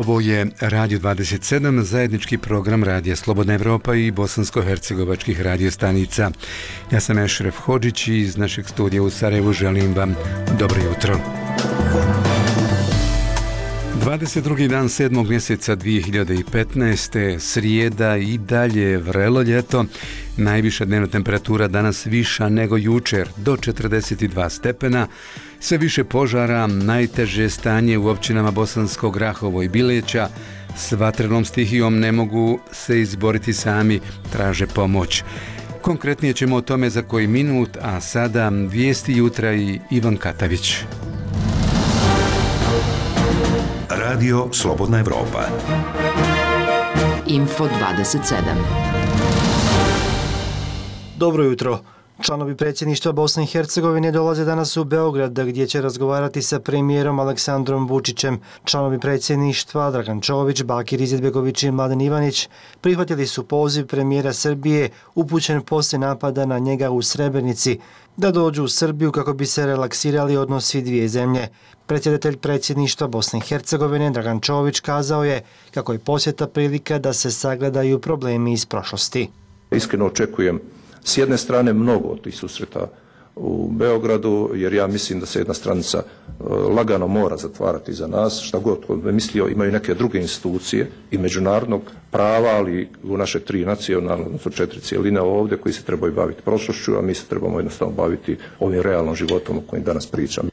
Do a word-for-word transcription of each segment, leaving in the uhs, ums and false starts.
Ovo je Radio dvadeset sedam, zajednički program Radija Slobodna Evropa i bosansko-hercegovačkih radiostanica. Ja sam Ešref Hodžić i iz našeg studija u Sarajevu želim vam dobro jutro. dvadeset drugi dan sedmog mjeseca dvije hiljade petnaeste. srijeda i dalje vrelo ljeto. Najviša dnevna temperatura danas viša nego jučer, do četrdeset dva stepena. Sve više požara, najteže stanje u općinama Bosansko Grahovo i Bileća. S vatrenom stihijom ne mogu se izboriti sami, traže pomoć. Konkretnije ćemo o tome za koji minut, a sada vijesti jutra i Ivan Katavić. Radio Slobodna Evropa. Info dvadeset sedam. Dobro jutro. Članovi predsjedništva Bosne i Hercegovine dolaze danas u Beograd gdje će razgovarati sa premijerom Aleksandrom Vučićem. Članovi predsjedništva Dragan Čović, Bakir Izetbegović i Mladen Ivanić prihvatili su poziv premijera Srbije upućen poslije napada na njega u Srebrenici da dođu u Srbiju kako bi se relaksirali odnosi dvije zemlje. Predsjedatelj predsjedništva Bosne i Hercegovine Dragan Čović kazao je kako je posjeta prilika da se sagledaju problemi iz prošlosti. Iskreno očekujem s jedne strane mnogo od tih susreta u Beogradu, jer ja mislim da se jedna stranica lagano mora zatvarati za nas. Šta god mislio, imaju neke druge institucije i međunarodnog prava, ali u naše tri nacionalne, odnosno četiri cijeline ovdje, koji se trebaju baviti prošlošću, a mi se trebamo jednostavno baviti ovim realnom životom o kojem danas pričam.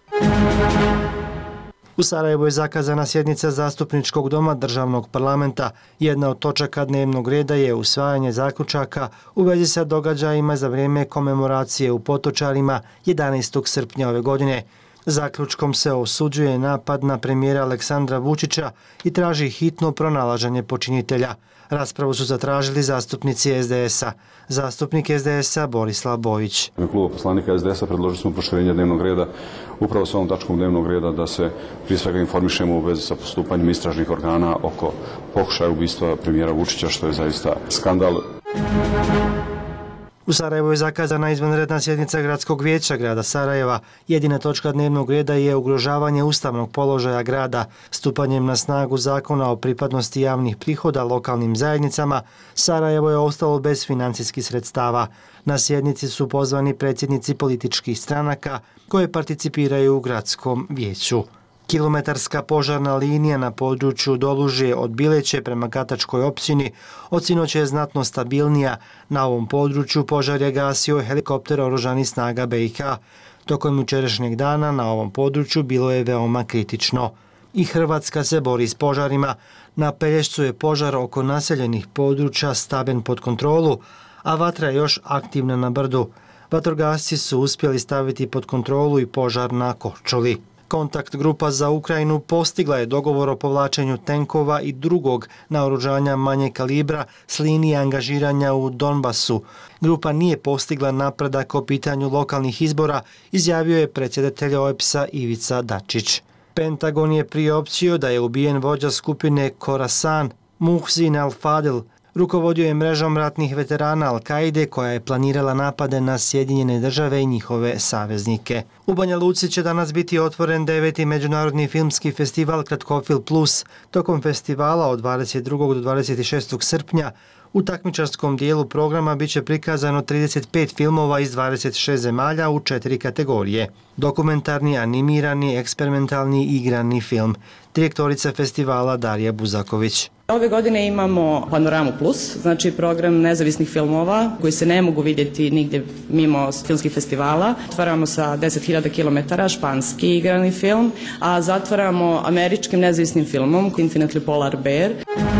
U Sarajevu je zakazana sjednica Zastupničkog doma državnog parlamenta. Jedna od točaka dnevnog reda je usvajanje zaključaka u vezi sa događajima za vrijeme komemoracije u Potočarima jedanaestog srpnja ove godine. Zaključkom se osuđuje napad na premijera Aleksandra Vučića i traži hitno pronalaženje počinitelja. Raspravu su zatražili zastupnici es de es a. Zastupnik es de es a Borislav Bojić. U klubu poslanika es de es a predložili smo proširenje dnevnog reda upravo s ovom tačkom dnevnog reda da se prije svega informišemo u vezi sa postupanjem istražnih organa oko pokušaja ubistva premijera Vučića, što je zaista skandal. U Sarajevu je zakazana izvanredna sjednica Gradskog vijeća grada Sarajeva. Jedina točka dnevnog reda je ugrožavanje ustavnog položaja grada. Stupanjem na snagu zakona o pripadnosti javnih prihoda lokalnim zajednicama, Sarajevo je ostalo bez financijskih sredstava. Na sjednici su pozvani predsjednici političkih stranaka koje participiraju u Gradskom vijeću. Kilometarska požarna linija na području Dolužje od Bileće prema Katačkoj općini od sinoć je znatno stabilnija. Na ovom području požar je gasio helikopter oružanih snaga be i ha. Tokom jučerašnjeg dana na ovom području bilo je veoma kritično. I Hrvatska se bori s požarima. Na Pelješcu je požar oko naseljenih područja stavljen pod kontrolu, a vatra je još aktivna na brdu. Vatrogasci su uspjeli staviti pod kontrolu i požar na Korčuli. Kontakt grupa za Ukrajinu postigla je dogovor o povlačenju tenkova i drugog naoružanja manje kalibra s linije angažiranja u Donbasu. Grupa nije postigla napredak o pitanju lokalnih izbora, izjavio je predsjedatelj o e pe es a Ivica Dačić. Pentagon je priopćio da je ubijen vođa skupine Khorasan, Muhsin al-Fadil. Rukovodio je mrežom ratnih veterana Al-Kaide koja je planirala napade na Sjedinjene države i njihove saveznike. U Banja Luci će danas biti otvoren deveti međunarodni filmski festival Kratkofilm Plus. Tokom festivala od dvadeset drugog do dvadeset šestog srpnja u takmičarskom dijelu programa bit će prikazano trideset pet filmova iz dvadeset šest zemalja u četiri kategorije. Dokumentarni, animirani, eksperimentalni i igrani film. Direktorica festivala Darija Buzaković. Ove godine imamo Panoramu Plus, znači program nezavisnih filmova koji se ne mogu vidjeti nigdje mimo filmskih festivala. Otvaramo sa deset hiljada kilometara španski igrani film, a zatvaramo američkim nezavisnim filmom Infinitely Polar Bear.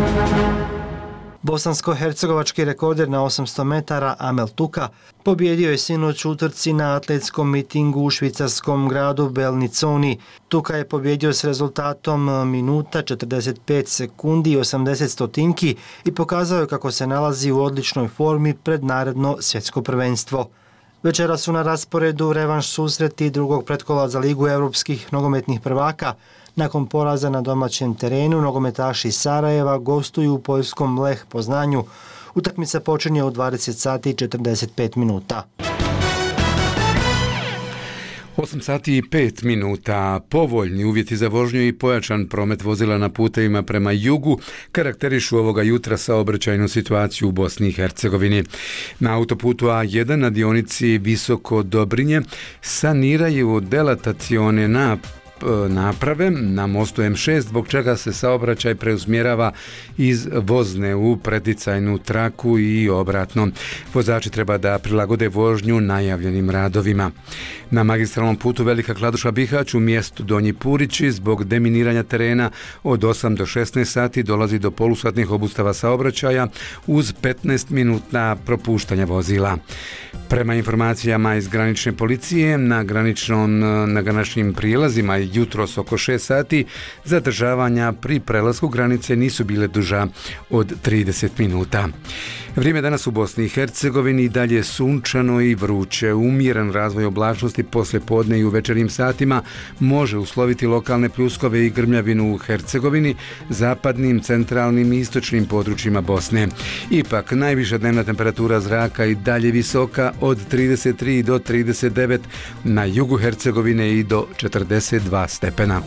Bosansko-hercegovački rekorder na osamsto metara Amel Tuka pobjedio je sinoć u utrci na atletskom mitingu u švicarskom gradu Belniconi. Tuka je pobjedio s rezultatom minuta četrdeset pet sekundi i osamdeset stotinki i pokazao je kako se nalazi u odličnoj formi pred naredno svjetsko prvenstvo. Večera su na rasporedu revanš susreti drugog pretkola za Ligu europskih nogometnih prvaka. Nakon poraza na domaćem terenu, nogometaši iz Sarajeva gostuju u poljskom Lech Poznanju. Utakmica počinje u dvadeset sati i četrdeset pet minuta. osam sati i pet minuta. Povoljni uvjeti za vožnju i pojačan promet vozila na putevima prema jugu karakterišu ovoga jutra saobraćajnu situaciju u Bosni i Hercegovini. Na autoputu A jedan na dionici Visoko Dobrinje saniraju delatacione na naprave na mostu M šest, zbog čega se saobraćaj preusmjerava iz vozne u preticajnu traku i obratno. Vozači treba da prilagode vožnju najavljenim radovima. Na magistralnom putu Velika Kladuša Bihać u mjestu Donji Purići zbog deminiranja terena od osam do šesnaest sati dolazi do polusatnih obustava saobraćaja uz petnaest minutna propuštanja vozila. Prema informacijama iz granične policije, na graničnom, na graničnim prijelazima jutros oko šest sati zadržavanja pri prelasku granice nisu bile duža od trideset minuta. Vrijeme danas u Bosni i Hercegovini dalje sunčano i vruće. Umjeren razvoj oblačnosti poslije podne i u večernjim satima može usloviti lokalne pljuskove i grmljavinu u Hercegovini, zapadnim, centralnim i istočnim područjima Bosne. Ipak, najviša dnevna temperatura zraka i dalje visoka od trideset tri do trideset devet, na jugu Hercegovine i do četrdeset dva stepena.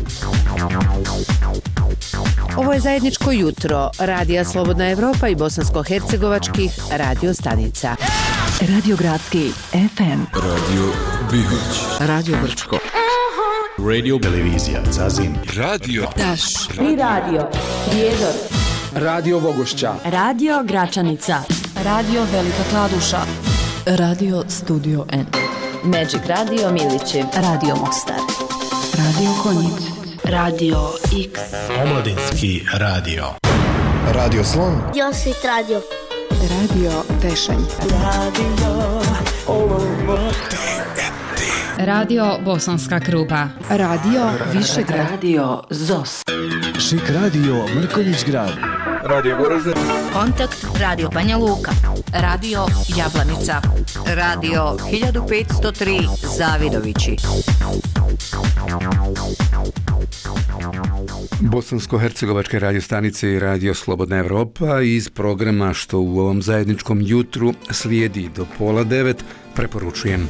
Ovo je zajedničko jutro Radija Slobodna Evropa i bosansko-hercegovačkih radio stanica. Radio Gradski F M, Radio Bihać, Radio Brčko, Radio Televizija Zazin, Radio Taš, Tri radio Prijedor, Radio Vogošća, Radio Gračanica, Radio Velika Kladuša, Radio Studio N, Magic Radio Milići, Radio Mostar, Radio Konjic, Radio X, Omladinski radio, Radio Slon, Josit Radio, Radio Tešanj, Radio Radio Bosanska Krupa, Radio Višegrad, Radio Zos, Šik Radio Mrkonjić Grad, Radio Goražde, Kontakt Radio Banja Luka, Radio Jablanica, Radio hiljadu petsto tri Zavidovići. Bosansko-hercegovačke radio stanice i Radio Slobodna Evropa iz programa što u ovom zajedničkom jutru slijedi do pola devet preporučujem.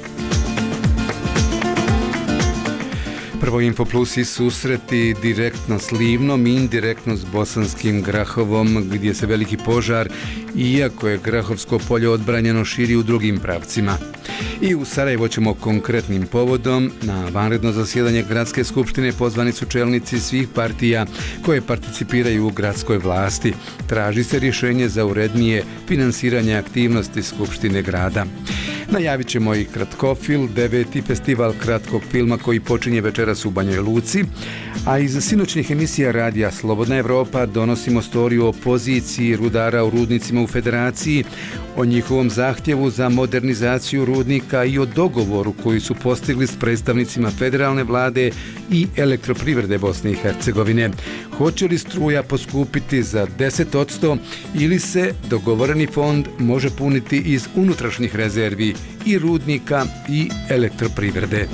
Prvo Infoplus i susreti direktno s Livnom i indirektno s Bosanskim Grahovom, gdje se veliki požar, iako je Grahovsko polje odbranjeno, širi u drugim pravcima. I u Sarajevo ćemo konkretnim povodom. Na vanredno zasjedanje Gradske skupštine pozvani su čelnici svih partija koje participiraju u gradskoj vlasti. Traži se rješenje za urednije finansiranje aktivnosti Skupštine grada. Najavit ćemo i Kratkofil, deveti festival kratkog filma koji počinje večeras u Banjoj Luci, a iz sinoćnih emisija Radija Slobodna Evropa donosimo storiju o poziciji rudara u rudnicima u Federaciji, o njihovom zahtjevu za modernizaciju rudnika i o dogovoru koji su postigli s predstavnicima federalne vlade i elektroprivrede Bosne i Hercegovine. Hoće li struja poskupiti za deset posto ili se dogovoreni fond može puniti iz unutrašnjih rezervi i rudnika i elektroprivrede?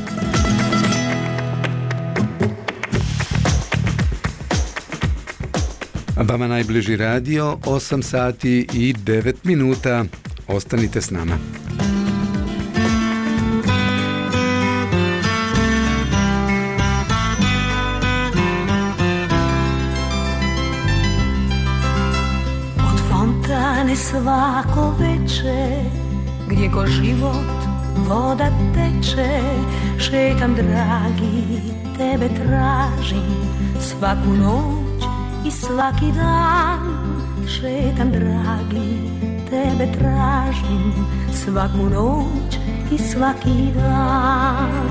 Vama najbliži radio, osam sati i devet minuta. Ostanite s nama. Od fontane svako veče, gdje ko život voda teče, šetam dragi, tebe tražim svaku noć i svaki dan. Šetam dragi, tebe tražim svaku noć i svaki dan.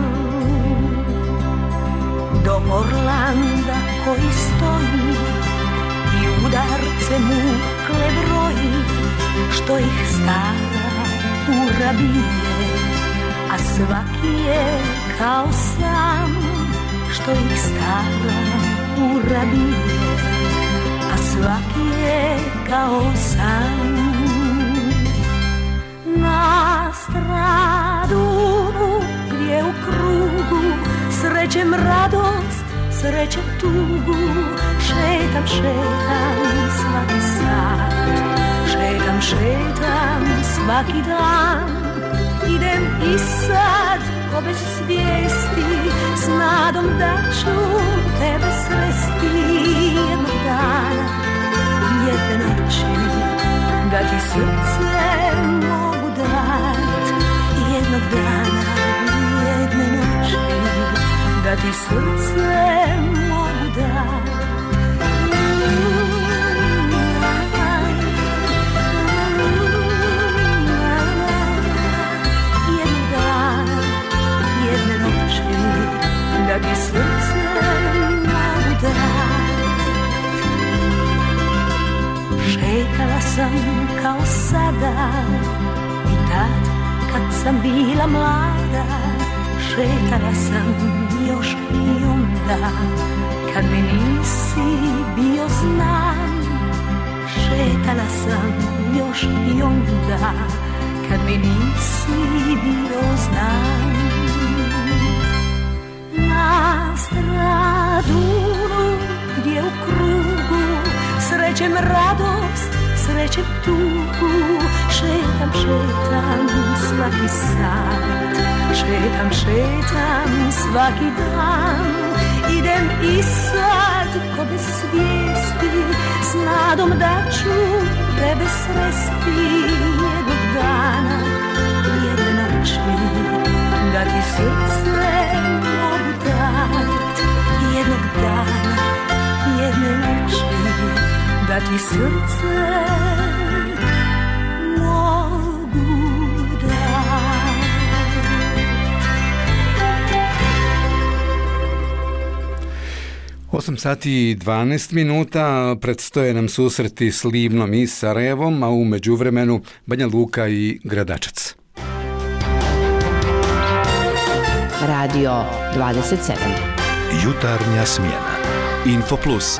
Do Orlanda koji stoji i udarce mukle broji, što ih stara ura bije, a svaki je kao sam. Što ih stara ura bije, a svaki je kao sam. Na Stradunu gdje u krugu srećem radost, srećem tugu, šetam, šetam svaki sat, šetam, šetam svaki dan. Idem i sad ko bez svijesti, s nadom da ću tebe sresti jednog dana, jedne noći, da ti srce mogu dat. Jednog dana, jedne noći, da ti srce mogu dat. Da ti srce mogu dat. Šetala sam kao sada i tad kad sam bila mlada. Šetala sam još i onda kad mi nisi bio znan. Šetala sam još i onda kad mi nisi bio znan. Na stradunu gdje u krugu srećem radost, srećem tugu. Šetam, šetam svaki sat, šetam, šetam svaki dan. Idem i sad ko bez svijesti, s nadom da ću tebe sresti jednog dana, jedne noći, da ti srce mogu dat. Jednog dana, jedne noći, da ti srce mogu dat. osam sati i dvanaest minuta, predstoje nam susreti s Livnom i Sarajevom, a u međuvremenu Banja Luka i Gradačac. Radio dvadeset sedam. Jutarnja smjena. Info Plus.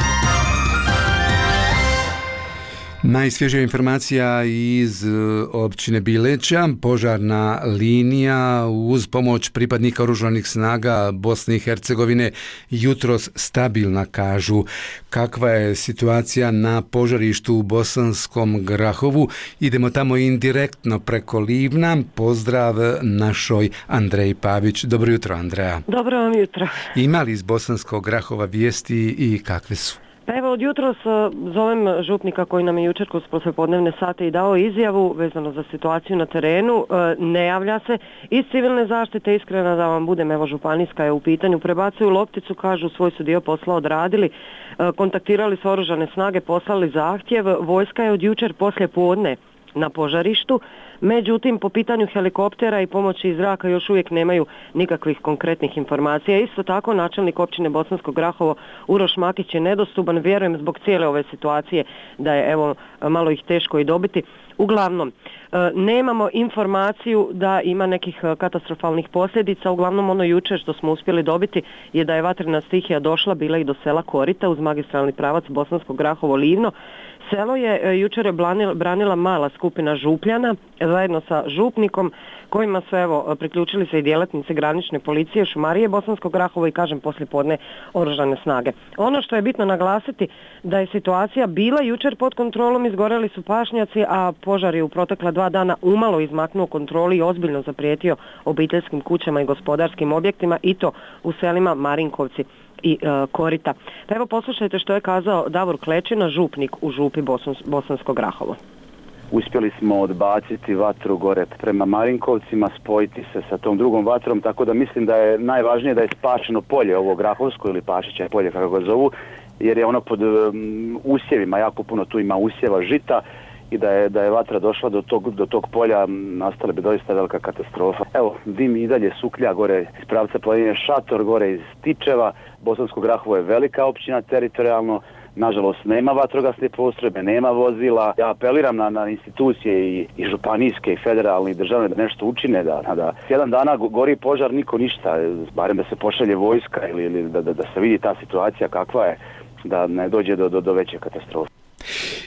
Najsvježija informacija iz općine Bileća, požarna linija uz pomoć pripadnika oružanih snaga Bosne i Hercegovine jutros stabilna, kažu. Kakva je situacija na požarištu u Bosanskom Grahovu? Idemo tamo indirektno preko Livna. Pozdrav našoj Andreji Pavić. Dobro jutro, Andreja. Dobro vam jutro. Ima li iz Bosanskog Grahova vijesti i kakve su? Pa evo, od jutros zovem župnika koji nam je jučer kroz poslijepodnevne sate i dao izjavu vezano za situaciju na terenu. Ne javlja se. Iz civilne zaštite, iskreno da vam budem, evo županijska je u pitanju, prebacuju lopticu, kažu svoj su dio posla odradili, kontaktirali su oružane snage, poslali zahtjev. Vojska je od jučer poslijepodne na požarištu. Međutim, po pitanju helikoptera i pomoći iz zraka još uvijek nemaju nikakvih konkretnih informacija. Isto tako, načelnik općine Bosansko Grahovo Uroš Makić je nedostupan, vjerujem zbog cijele ove situacije da je evo malo ih teško i dobiti. Uglavnom, nemamo informaciju da ima nekih katastrofalnih posljedica. Uglavnom, ono jučer što smo uspjeli dobiti je da je vatrena stihija došla, bila i do sela Korita uz magistralni pravac Bosansko Grahovo-Livno. Selo je jučer branila mala skupina župljana zajedno sa župnikom kojima su evo priključili se i djelatnici granične policije, šumarije Bosanskog Grahovo i kažem poslijepodne oružane snage. Ono što je bitno naglasiti da je situacija bila jučer pod kontrolom, izgoreli su pašnjaci, a požar je u protekla dva dana umalo izmaknuo kontroli i ozbiljno zaprijetio obiteljskim kućama i gospodarskim objektima i to u selima Marinkovci i e, Korita. Pa evo poslušajte što je kazao Davor Klečina, župnik u župi Bosans, Bosansko Grahovo. Uspjeli smo odbaciti vatru gore prema Marinkovcima, spojiti se sa tom drugom vatrom, tako da mislim da je najvažnije da je spašeno polje, ovo Grahovsko ili Pašića polje kako ga zovu, jer je ono pod um, usjevima, jako puno tu ima usjeva žita i da je, da je vatra došla do tog, do tog polja, nastala bi doista velika katastrofa. Evo, dim i dalje suklja gore iz pravca planine Šator, gore iz Tičeva. Bosansko Grahovo je velika općina teritorijalno, nažalost nema vatrogasne postrojbe, nema vozila. Ja apeliram na, na institucije i, i županijske i federalne i državne da nešto učine, da, da jedan dana gori požar, niko ništa, barem da se pošalje vojska ili, ili da, da, da se vidi ta situacija kakva je, da ne dođe do, do, do veće katastrofe.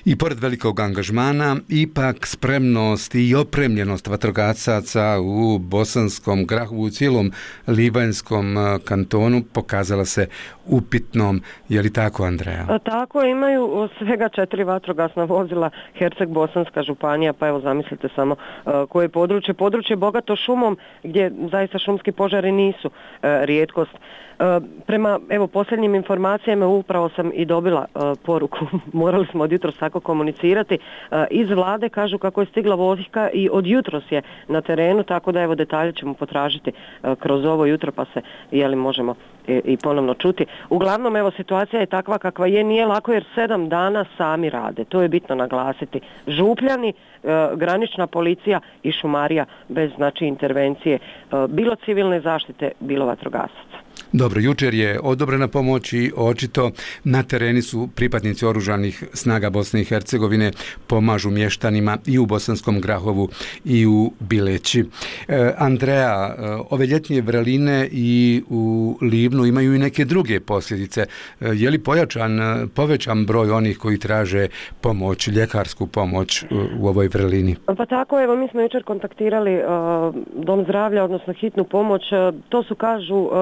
I pored velikog angažmana, ipak spremnost i opremljenost vatrogasaca u Bosanskom Grahovu, u cijelom Livanjskom kantonu pokazala se upitnom. Je li tako, Andreja? Tako, imaju svega četiri vatrogasna vozila Herceg-Bosanska županija, pa evo zamislite samo koje područje. Područje bogato šumom, gdje zaista šumski požari nisu rijetkost. Prema evo posljednjim informacijama upravo sam i dobila uh, poruku, morali smo od jutros tako komunicirati, uh, iz vlade kažu kako je stigla vozika i od jutros je na terenu, tako da evo detalje ćemo potražiti uh, kroz ovo jutro pa se jeli možemo i, i ponovno čuti. Uglavnom evo situacija je takva kakva je, nije lako jer sedam dana sami rade, to je bitno naglasiti. Župljani, uh, granična policija i šumarija bez znači intervencije, uh, bilo civilne zaštite, bilo vatrogasaca. Dobro, jučer je odobrena pomoć i očito na tereni su pripadnici oružanih snaga Bosne i Hercegovine, pomažu mještanima i u Bosanskom Grahovu i u Bileći. E, Andreja, ove ljetnje vreline i u Livnu imaju i neke druge posljedice. E, je li pojačan, povećan broj onih koji traže pomoć, ljekarsku pomoć u, u ovoj vrelini? Pa tako, evo mi smo jučer kontaktirali uh, Dom zdravlja, odnosno hitnu pomoć. Uh, to su, kažu, uh,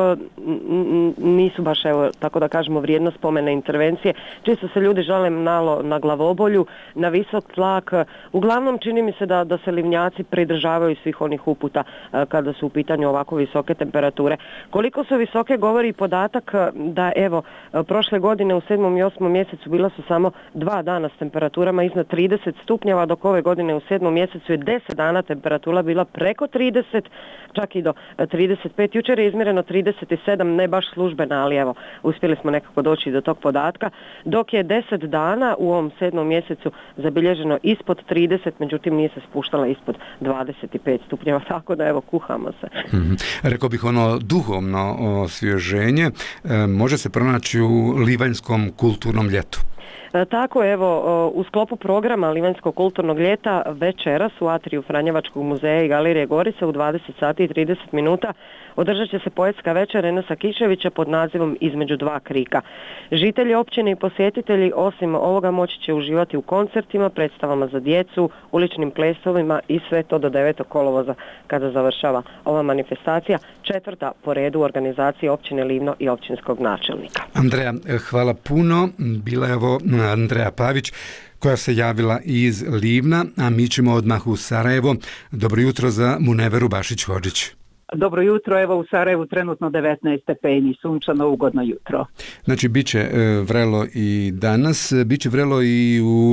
nisu baš, evo, tako da kažemo, vrijedno spomene intervencije. Čisto se ljudi žale nalo na glavobolju, na visok tlak. Uglavnom čini mi se da, da se livnjaci pridržavaju svih onih uputa uh, kada su u pitanju ovako visoke temperature. Koliko su visoke govori podatak da evo uh, prošle godine u sedmom i osmom mjesecu bila su samo dva dana s temperaturama iznad trideset stupnjeva, dok ove godine u sedmom mjesecu je deset dana temperatura bila preko trideset, čak i do trideset pet. Jučer je izmjereno trideset sedam, ne baš službena, ali evo, uspjeli smo nekako doći do tog podatka, dok je deset dana u ovom sedmom mjesecu zabilježeno ispod trideset, međutim nije se spuštala ispod dvadeset pet stupnjeva, tako da evo, kuhamo se. Mm-hmm. Rekao bih ono duhovno osvježenje, e, može se pronaći u Livanjskom kulturnom ljetu. E, tako, evo, u sklopu programa Livanjskog kulturnog ljeta večeras u atriju Franjevačkog muzeja i Galerije Gorica u dvadeset sati i trideset minuta održat će se poetska večer Enesa Kiševića pod nazivom Između dva krika. Žitelji općine i posjetitelji osim ovoga moći će uživati u koncertima, predstavama za djecu, uličnim plesovima i sve to do devetog kolovoza kada završava ova manifestacija, četvrta po redu u organizaciji općine Livno i općinskog načelnika. Andreja, hvala puno. Bila je ovo Andreja Pavić koja se javila iz Livna, a mi ćemo odmah u Sarajevo. Dobro jutro za Muneveru Bašić-Hodžić. Dobro jutro, evo u Sarajevu trenutno devetnaest stepeni, sunčano, ugodno jutro. Znači, bit će e, vrelo i danas, bit će vrelo i u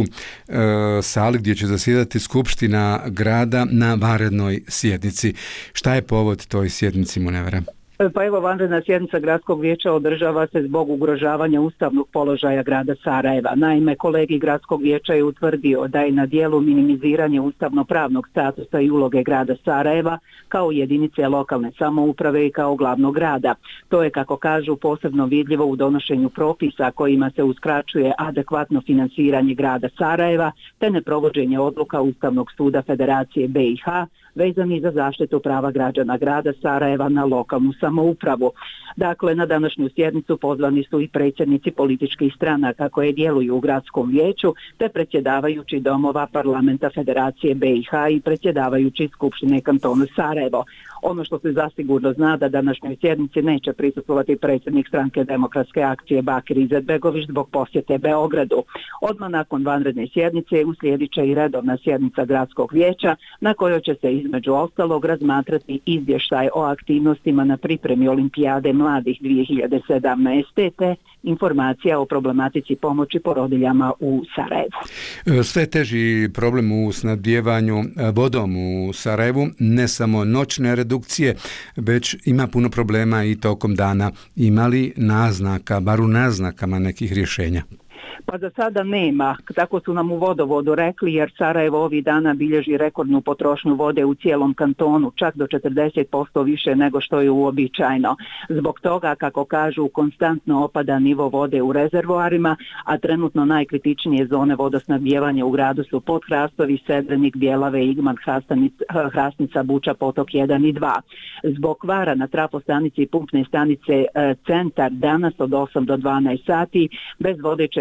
e, sali gdje će zasjedati Skupština grada na vanrednoj sjednici. Šta je povod toj sjednici, Munevera? Pa evo, vanredna sjednica gradskog vijeća održava se zbog ugrožavanja ustavnog položaja grada Sarajeva. Naime, kolegi gradskog vijeća je utvrdio da je na dijelu minimiziranje ustavno-pravnog statusa i uloge grada Sarajeva kao jedinice lokalne samouprave i kao glavnog grada. To je, kako kažu, posebno vidljivo u donošenju propisa kojima se uskraćuje adekvatno finansiranje grada Sarajeva te neprovođenje odluka Ustavnog suda Federacije B i H vezani za zaštitu prava građana grada Sarajeva na lokalnu samoupravu. Dakle, na današnju sjednicu pozvani su i predsjednici političkih stranaka koje djeluju u gradskom vijeću, te predsjedavajući domova parlamenta Federacije B i H i predsjedavajući Skupštine kantona Sarajevo. Ono što se zasigurno zna da današnjoj sjednici neće prisustvovati predsjednik stranke Demokratske akcije Bakir Izetbegović zbog posjete Beogradu. Odmah nakon vanredne sjednice uslijedit će i redovna sjednica gradskog vijeća na kojoj će se između ostalog razmatrati izvještaj o aktivnostima na pripremi Olimpijade mladih dvije hiljade sedamnaeste. te informacija o problematici pomoći porodiljama u Sarajevu. Sve teži problem u snabdijevanju vodom u Sarajevu, ne samo noćne redukcije, već ima puno problema i tokom dana. Ima li naznaka, bar u naznakama nekih rješenja? Pa za sada nema, tako su nam u vodovodu rekli, jer Sarajevo ovih dana bilježi rekordnu potrošnju vode u cijelom kantonu, čak do četrdeset posto više nego što je uobičajeno. Zbog toga, kako kažu, konstantno opada nivo vode u rezervoarima, a trenutno najkritičnije zone vodosnabdijevanja u gradu su Podhrastovi, Sedrenik, Bjelave, Igman, Hrasnica, Buča, Potok jedan i dva. Zbog kvara na trafostanici i pumpne stanice Centar danas od osam do dvanaest sati bez vode će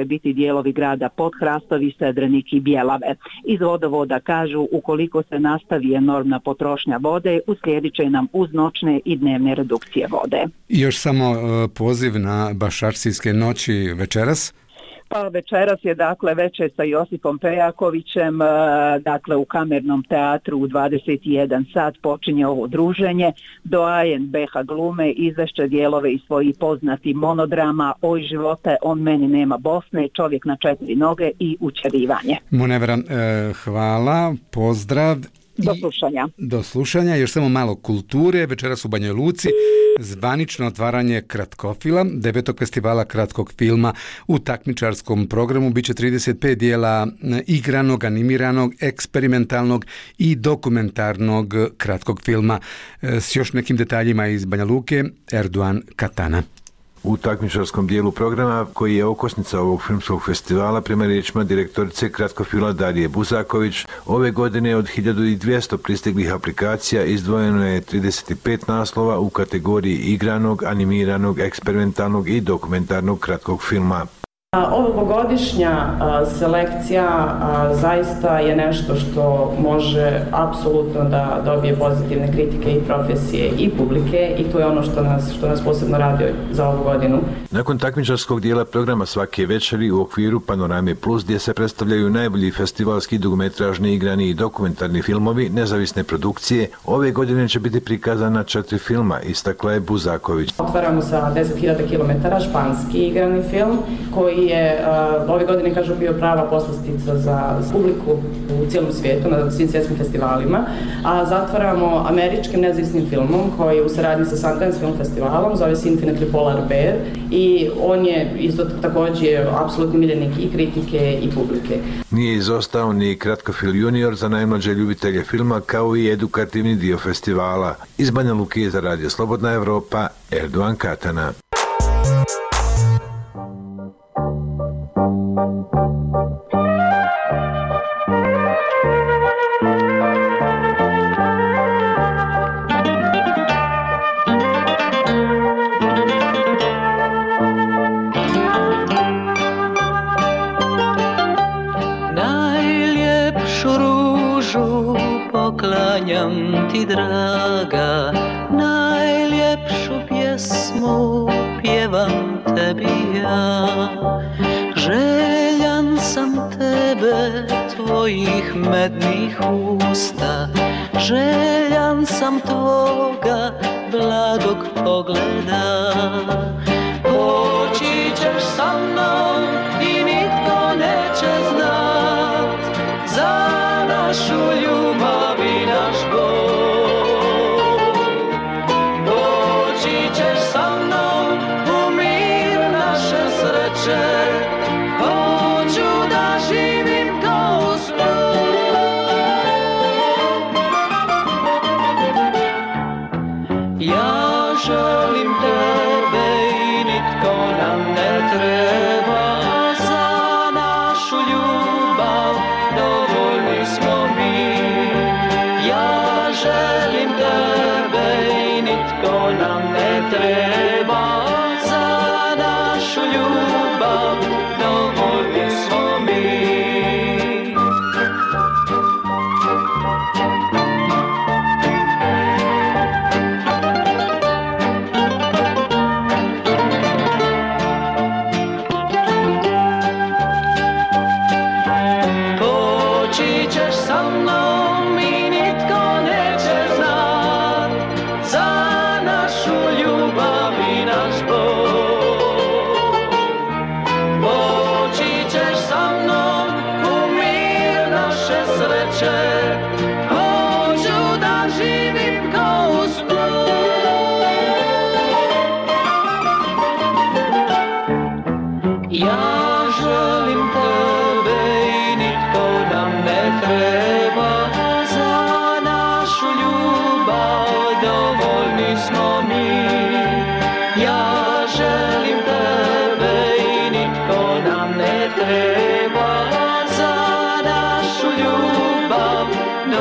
biti dijelovi grada Podhrastovi, Sedrenik i Bjelave. Iz vodovoda kažu ukoliko se nastavi enormna potrošnja vode, uslijedit će nam uz noćne i dnevne redukcije vode. I još samo poziv na Bašarcijske noći večeras. Pa večeras je dakle večer sa Josipom Pejakovićem, dakle u Kamernom teatru u dvadeset jedan sat počinje ovo druženje. Doajen Beha Glume izvešće dijelove iz svojih poznati monodrama Oj živote, on meni nema Bosne, Čovjek na četiri noge i Učerivanje. Munevra, hvala, pozdrav. Do slušanja. Do slušanja. Još samo malo kulture. Večeras u Banjoj Luci zvanično otvaranje Kratkofila, devetog festivala kratkog filma. U takmičarskom programu biće trideset pet dijela igranog, animiranog, eksperimentalnog i dokumentarnog kratkog filma. S još nekim detaljima iz Banja Luke, Erdogan Katana. U takmičarskom dijelu programa, koji je okosnica ovog filmskog festivala, prema riječima direktorice Kratkofila Darije Buzaković, ove godine od hiljadu dvjesto pristiglih aplikacija izdvojeno je trideset pet naslova u kategoriji igranog, animiranog, eksperimentalnog i dokumentarnog kratkog filma. Ovogodišnja selekcija zaista je nešto što može apsolutno da dobije pozitivne kritike i profesije i publike i to je ono što nas, što nas posebno radi za ovu godinu. Nakon takmičarskog dijela programa svake večeri u okviru Panorame Plus, gdje se predstavljaju najbolji festivalski dugometražni, igrani i dokumentarni filmovi nezavisne produkcije, ove godine će biti prikazana četiri filma, istakla je Buzaković. Otvaramo sa deset hiljada kilometara španski igrani film koji je uh, ove godine, kažu, bio prava poslastica za publiku u cijelom svijetu, na svim svjetskim festivalima, a zatvaramo američkim nezavisnim filmom koji je u saradnji sa Sundance Film Festivalom, zove se Infinitely Polar Bear i on je isto također apsolutni miljenik i kritike i publike. Nije izostao ni Kratkofil Junior za najmlađe ljubitelje filma, kao i edukativni dio festivala. Iz Banja Luke za Radio Slobodna Evropa, Erdogan Katana. Poklanjam ti, draga, najljepšu pjesmu pjevam tebi ja. Željan sam tebe, tvojih mednih usta, željan sam tvoga blagog pogleda. Poći ćeš sa mnom i nitko neće znat za našu ljubav i naš bol. Doći ćeš sa mnom u mir naše sreće, hoću da živim kao u snu. Ja želim tebe i nitko nam ne treba, za našu ljubav dovoljni smo mi. Ja želim tebe i nitko nam ne treba, za našu ljubav dovoljni smo mi. Poći ćeš sa mnom i nitko neće znat za našu ljubav i naš bol. Poći ćeš sa mnom u mir naše sreće, hoću da živim kao u snu. Ja želim tebe i nitko nam ne treba, za našu ljubav dovoljni smo mi. Ja želim tebe i nitko nam ne treba, za našu ljubav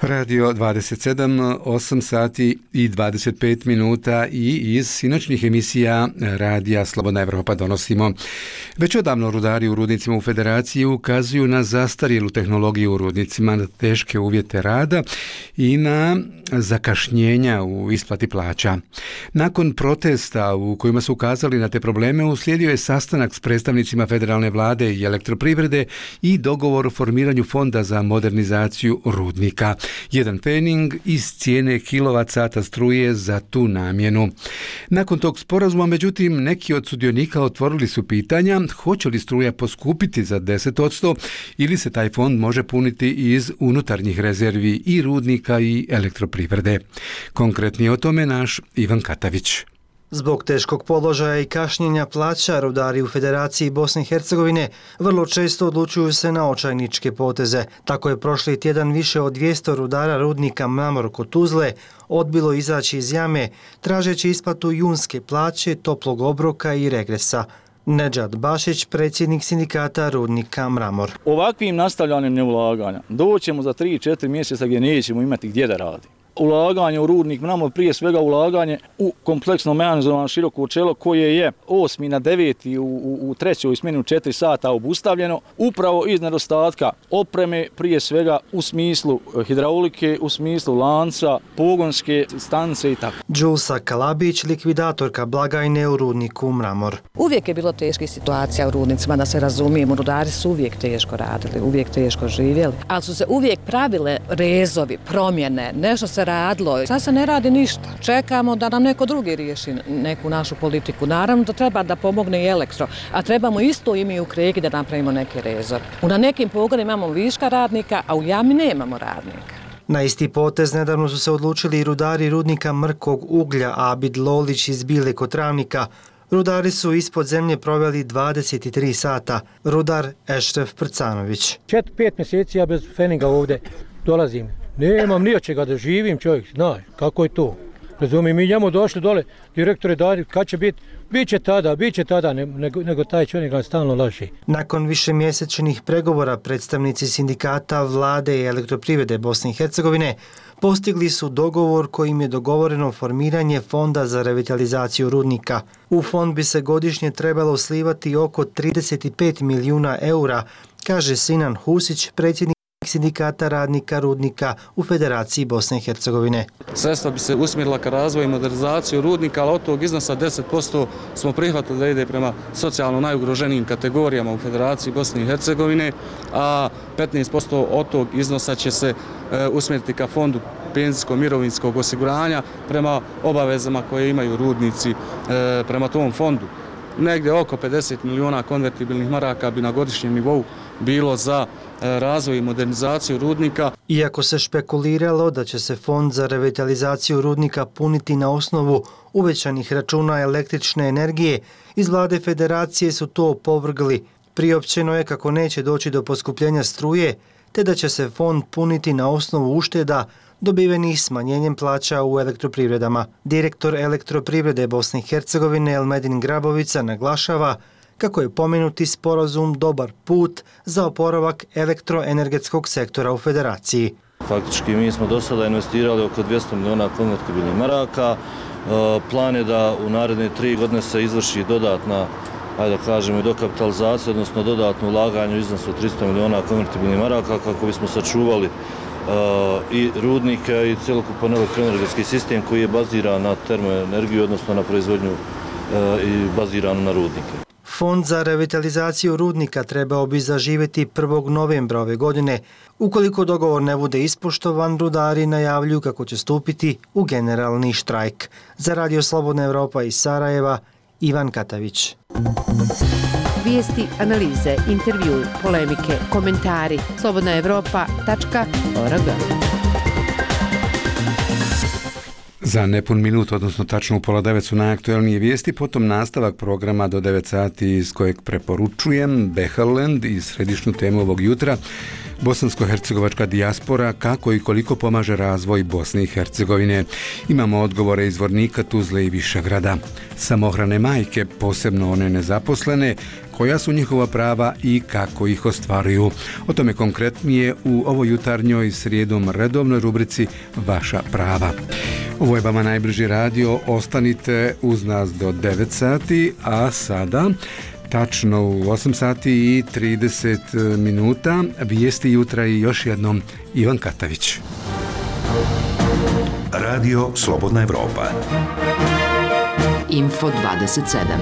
Radio dvadeset sedam, osam sati i dvadeset pet minuta i iz sinoćnih emisija Radija Slobodna Evropa donosimo. Već odavno rudari u rudnicima u Federaciji ukazuju na zastarjelu tehnologiju u rudnicima, na teške uvjete rada i na zakašnjenja u isplati plaća. Nakon protesta u kojima su ukazali na te probleme, uslijedio je sastanak s predstavnicima federalne vlade i elektroprivrede i dogovor o formiranju fonda za modernizaciju rudnika. Jedan fening iz cijene kilovat sata struje za tu namjenu. Nakon tog sporazuma, međutim, neki od sudionika otvorili su pitanja hoće li struja poskupiti za deset posto ili se taj fond može puniti iz unutarnjih rezervi i rudnika i elektroprivrede. Konkretnije o tome naš Ivan Katavić. Zbog teškog položaja i kašnjenja plaća, rudari u Federaciji Bosne i Hercegovine vrlo često odlučuju se na očajničke poteze. Tako je prošli tjedan više od dvjesto rudara rudnika Mramor kod Tuzle odbilo izaći iz jame, tražeći isplatu junske plaće, toplog obroka i regresa. Nedžad Bašić, predsjednik sindikata rudnika Mramor. Ovakvim nastavljanjem neulaganja doćemo za tri četiri mjeseca gdje nećemo imati gdje da radi. Ulaganje u rudnik Mramor, prije svega ulaganje u kompleksno mehanizovano široko čelo koje je osmi na deveti u, u, u trećoj smjeni u četiri sata obustavljeno upravo iz nedostatka opreme, prije svega u smislu hidraulike, u smislu lanca, pogonske stanice i tako. Đulsa Kalabić, likvidatorka blagajne u rudniku Mramor. Uvijek je bilo teških situacija u rudnicima, da se razumijemo, rudari su uvijek teško radili, uvijek teško živjeli, ali su se uvijek pravile rezovi, promjene, nešto se radilo. Sad se ne radi ništa. Čekamo da nam neko drugi riješi neku našu politiku. Naravno da treba da pomogne i elektro, a trebamo isto i mi u Kreki da napravimo neke rezove. Na nekim pogonima imamo viška radnika, a u jami nemamo radnika. Na isti potez nedavno su se odlučili i rudari rudnika mrkog uglja Abid Lolić iz Bile Kotravnika. Rudari su ispod zemlje proveli dvadeset tri sata. Rudar Ešref Prcanović. Četiri, pet mjeseci ja bez feninga ovdje dolazim. Nemam ni od čega da živim, čovjek, znaš, kako je to. Razumijem, mi njemu došli dole, direktore dali, kad će biti, bit će tada, bit će tada, nego, nego taj čovjek ga stalno laži. Nakon višemjesečnih pregovora predstavnici sindikata, vlade i elektroprivrede Bosne i Hercegovine postigli su dogovor kojim je dogovoreno formiranje fonda za revitalizaciju rudnika. U fond bi se godišnje trebalo slivati oko trideset pet milijuna eura, kaže Sinan Husić, predsjednik sindikata radnika rudnika u Federaciji Bosne i Hercegovine. Sredstva bi se usmjerila ka razvoju i modernizaciju rudnika, ali od tog iznosa deset posto smo prihvatili da ide prema socijalno najugroženijim kategorijama u Federaciji Bosne i Hercegovine, a petnaest posto od tog iznosa će se e, usmjeriti ka fondu penzijsko-mirovinskog osiguranja prema obavezama koje imaju rudnici e, prema tom fondu. Negdje oko pedeset milijuna konvertibilnih maraka bi na godišnjem nivou bilo za razvoj i modernizaciju rudnika. Iako se špekuliralo da će se fond za revitalizaciju rudnika puniti na osnovu uvećanih računa električne energije, iz vlade Federacije su to opovrgli. Priopćeno je kako neće doći do poskupljenja struje, te da će se fond puniti na osnovu ušteda dobivenih smanjenjem plaća u elektroprivredama. Direktor elektroprivrede Bosne i Hercegovine Elmedin Grabovica naglašava kako je pomenuti sporazum dobar put za oporavak elektroenergetskog sektora u Federaciji. Faktički mi smo do sada investirali oko dvjesto milijuna konvertibilnih maraka. Plan je da u naredne tri godine se izvrši dodatna, ajde da kažemo, i dokapitalizacija, odnosno dodatno ulaganje u iznosu tristo milijuna konvertibilnih maraka kako bismo sačuvali i rudnike i cjelokupan elektroenergetski sistem koji je baziran na termoenergiju, odnosno na proizvodnju i baziran na rudnike. Fond za revitalizaciju rudnika trebao bi zaživjeti prvog novembra ove godine. Ukoliko dogovor ne bude ispoštovan, rudari najavljuju kako će stupiti u generalni štrajk. Za Radio Slobodna Evropa iz Sarajeva, Ivan Katavić. Vijesti, analize, intervju, polemike, komentari. slobodna evropa tačka org. Za nepun minut, odnosno tačno u pola devet su najaktuelnije vijesti, potom nastavak programa do devet sati iz kojeg preporučujem Beharland i središnju temu ovog jutra, bosansko-hercegovačka dijaspora, kako i koliko pomaže razvoj Bosne i Hercegovine. Imamo odgovore iz Vornika, Tuzle i Višegrada. Samohrane majke, posebno one nezaposlene, koja su njihova prava i kako ih ostvaruju. O tome konkretnije u ovoj jutarnjoj srijedom redovnoj rubrici Vaša prava. Ovo je vama najbliži radio, ostanite uz nas do devet sati, a sada tačno u osam sati i trideset minuta vijesti jutra i još jednom Ivan Katavić. Radio Slobodna Evropa. Info dvadeset sedam.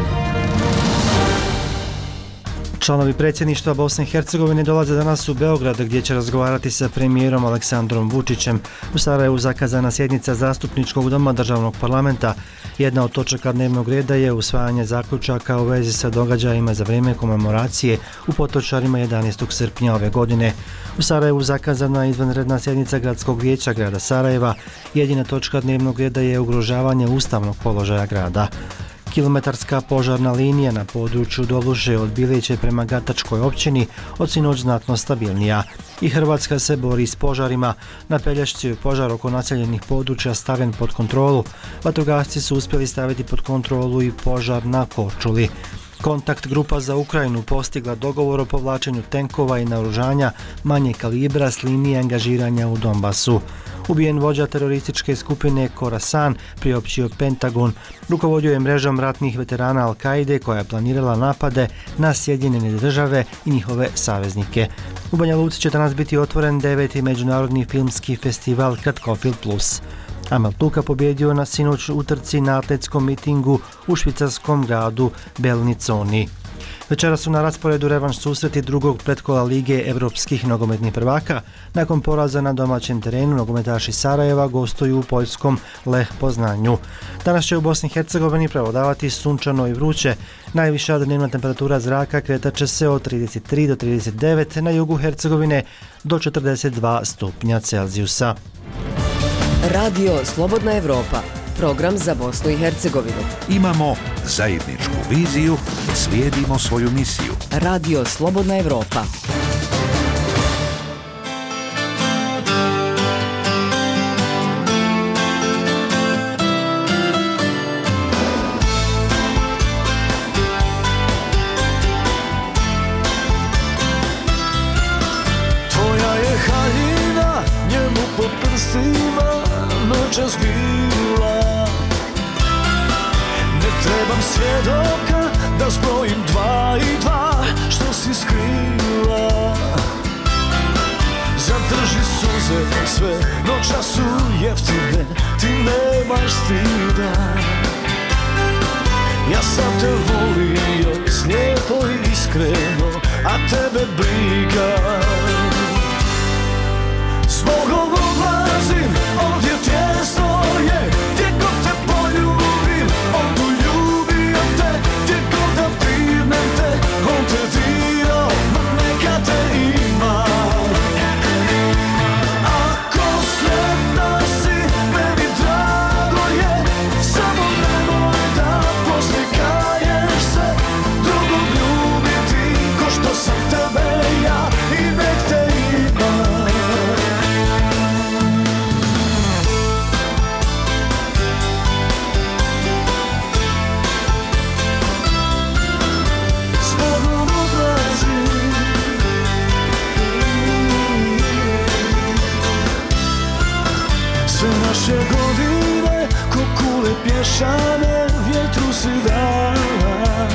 Članovi predsjedništva Bosne i Hercegovine dolaze danas u Beograd gdje će razgovarati sa premijerom Aleksandrom Vučićem. U Sarajevu zakazana sjednica zastupničkog doma državnog parlamenta. Jedna od točaka dnevnog reda je usvajanje zaključaka u vezi sa događajima za vrijeme komemoracije u Potočarima jedanaestog srpnja ove godine. U Sarajevu zakazana izvanredna sjednica gradskog vijeća grada Sarajeva. Jedina točka dnevnog reda je ugrožavanje ustavnog položaja grada. Kilometarska požarna linija na području Doluše od Bileće prema Gatačkoj općini od sinoć znatno stabilnija. I Hrvatska se bori s požarima. Na Pelješcu je požar oko naseljenih područja stavljen pod kontrolu. Vatrogasci su uspjeli staviti pod kontrolu i požar na Korčuli. Kontakt grupa za Ukrajinu postigla dogovor o povlačenju tenkova i naoružanja manje kalibra s linije angažiranja u Donbasu. Ubijen vođa terorističke skupine Khorasan, priopćio Pentagon. Rukovodio je mrežom ratnih veterana Al-Kaide koja je planirala napade na Sjedinjene države i njihove saveznike. U Banja Luci će danas biti otvoren deveti međunarodni filmski festival Kratkofilm plus. Amel Tuka pobjedio na sinoć utrci na atletskom mitingu u švicarskom gradu Belniconi. Večera su na rasporedu revanš susreti drugog pretkola Lige evropskih nogometnih prvaka. Nakon poraza na domaćem terenu, nogometaši Sarajeva gostuju u poljskom Lech Poznanju. Danas će u Bosni i Hercegovini prevladavati sunčano i vruće. Najviša dnevna temperatura zraka kretat će se od trideset tri do trideset devet, na jugu Hercegovine do četrdeset dva stupnja Celzijusa. Radio Slobodna Evropa, program za Bosnu i Hercegovinu. Imamo zajedničku viziju, slijedimo svoju misiju. Radio Slobodna Evropa. Tvoja je haljina, njemu po prstima noćas bila. Ne trebam svjedoka da zbrojim dva i dva što si skrila. Zadrži suze sve, noćas su jeftine, ti nemaš stida. Ja sam te volio slijepo i iskreno, a tebe briga. Zbogom odlazim, ovdje tjesno je, gdje god te poljubim, on tu ljubio te, gdje god da primem te, on te dirao, ma neka te ima. Ako sretna si, meni drago je, samo nemoj da poslije kaješ se, drugog ljubiti, ko što sam tebe ja, i nek te ima. Sve naše godine, ko kule pješane, vjetru si dala.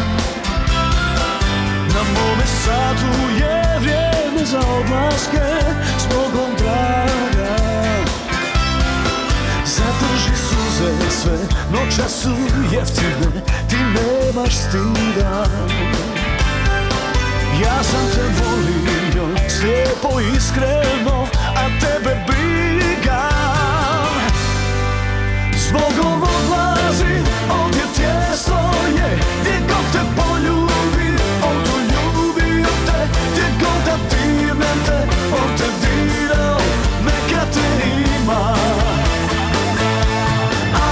Na mome satu je vrijeme za odlaske s Bogom draga. Zadrži suze sve, noćas su jeftine, ti nemaš stida. Ja sam te volio slijepo i iskreno, a tebe briga. Zbogom odlazim, ovdje tjesno je, gdje god te poljubim, on tu ljubio te, gdje god da dirnem te, on te dirao, neka te ima.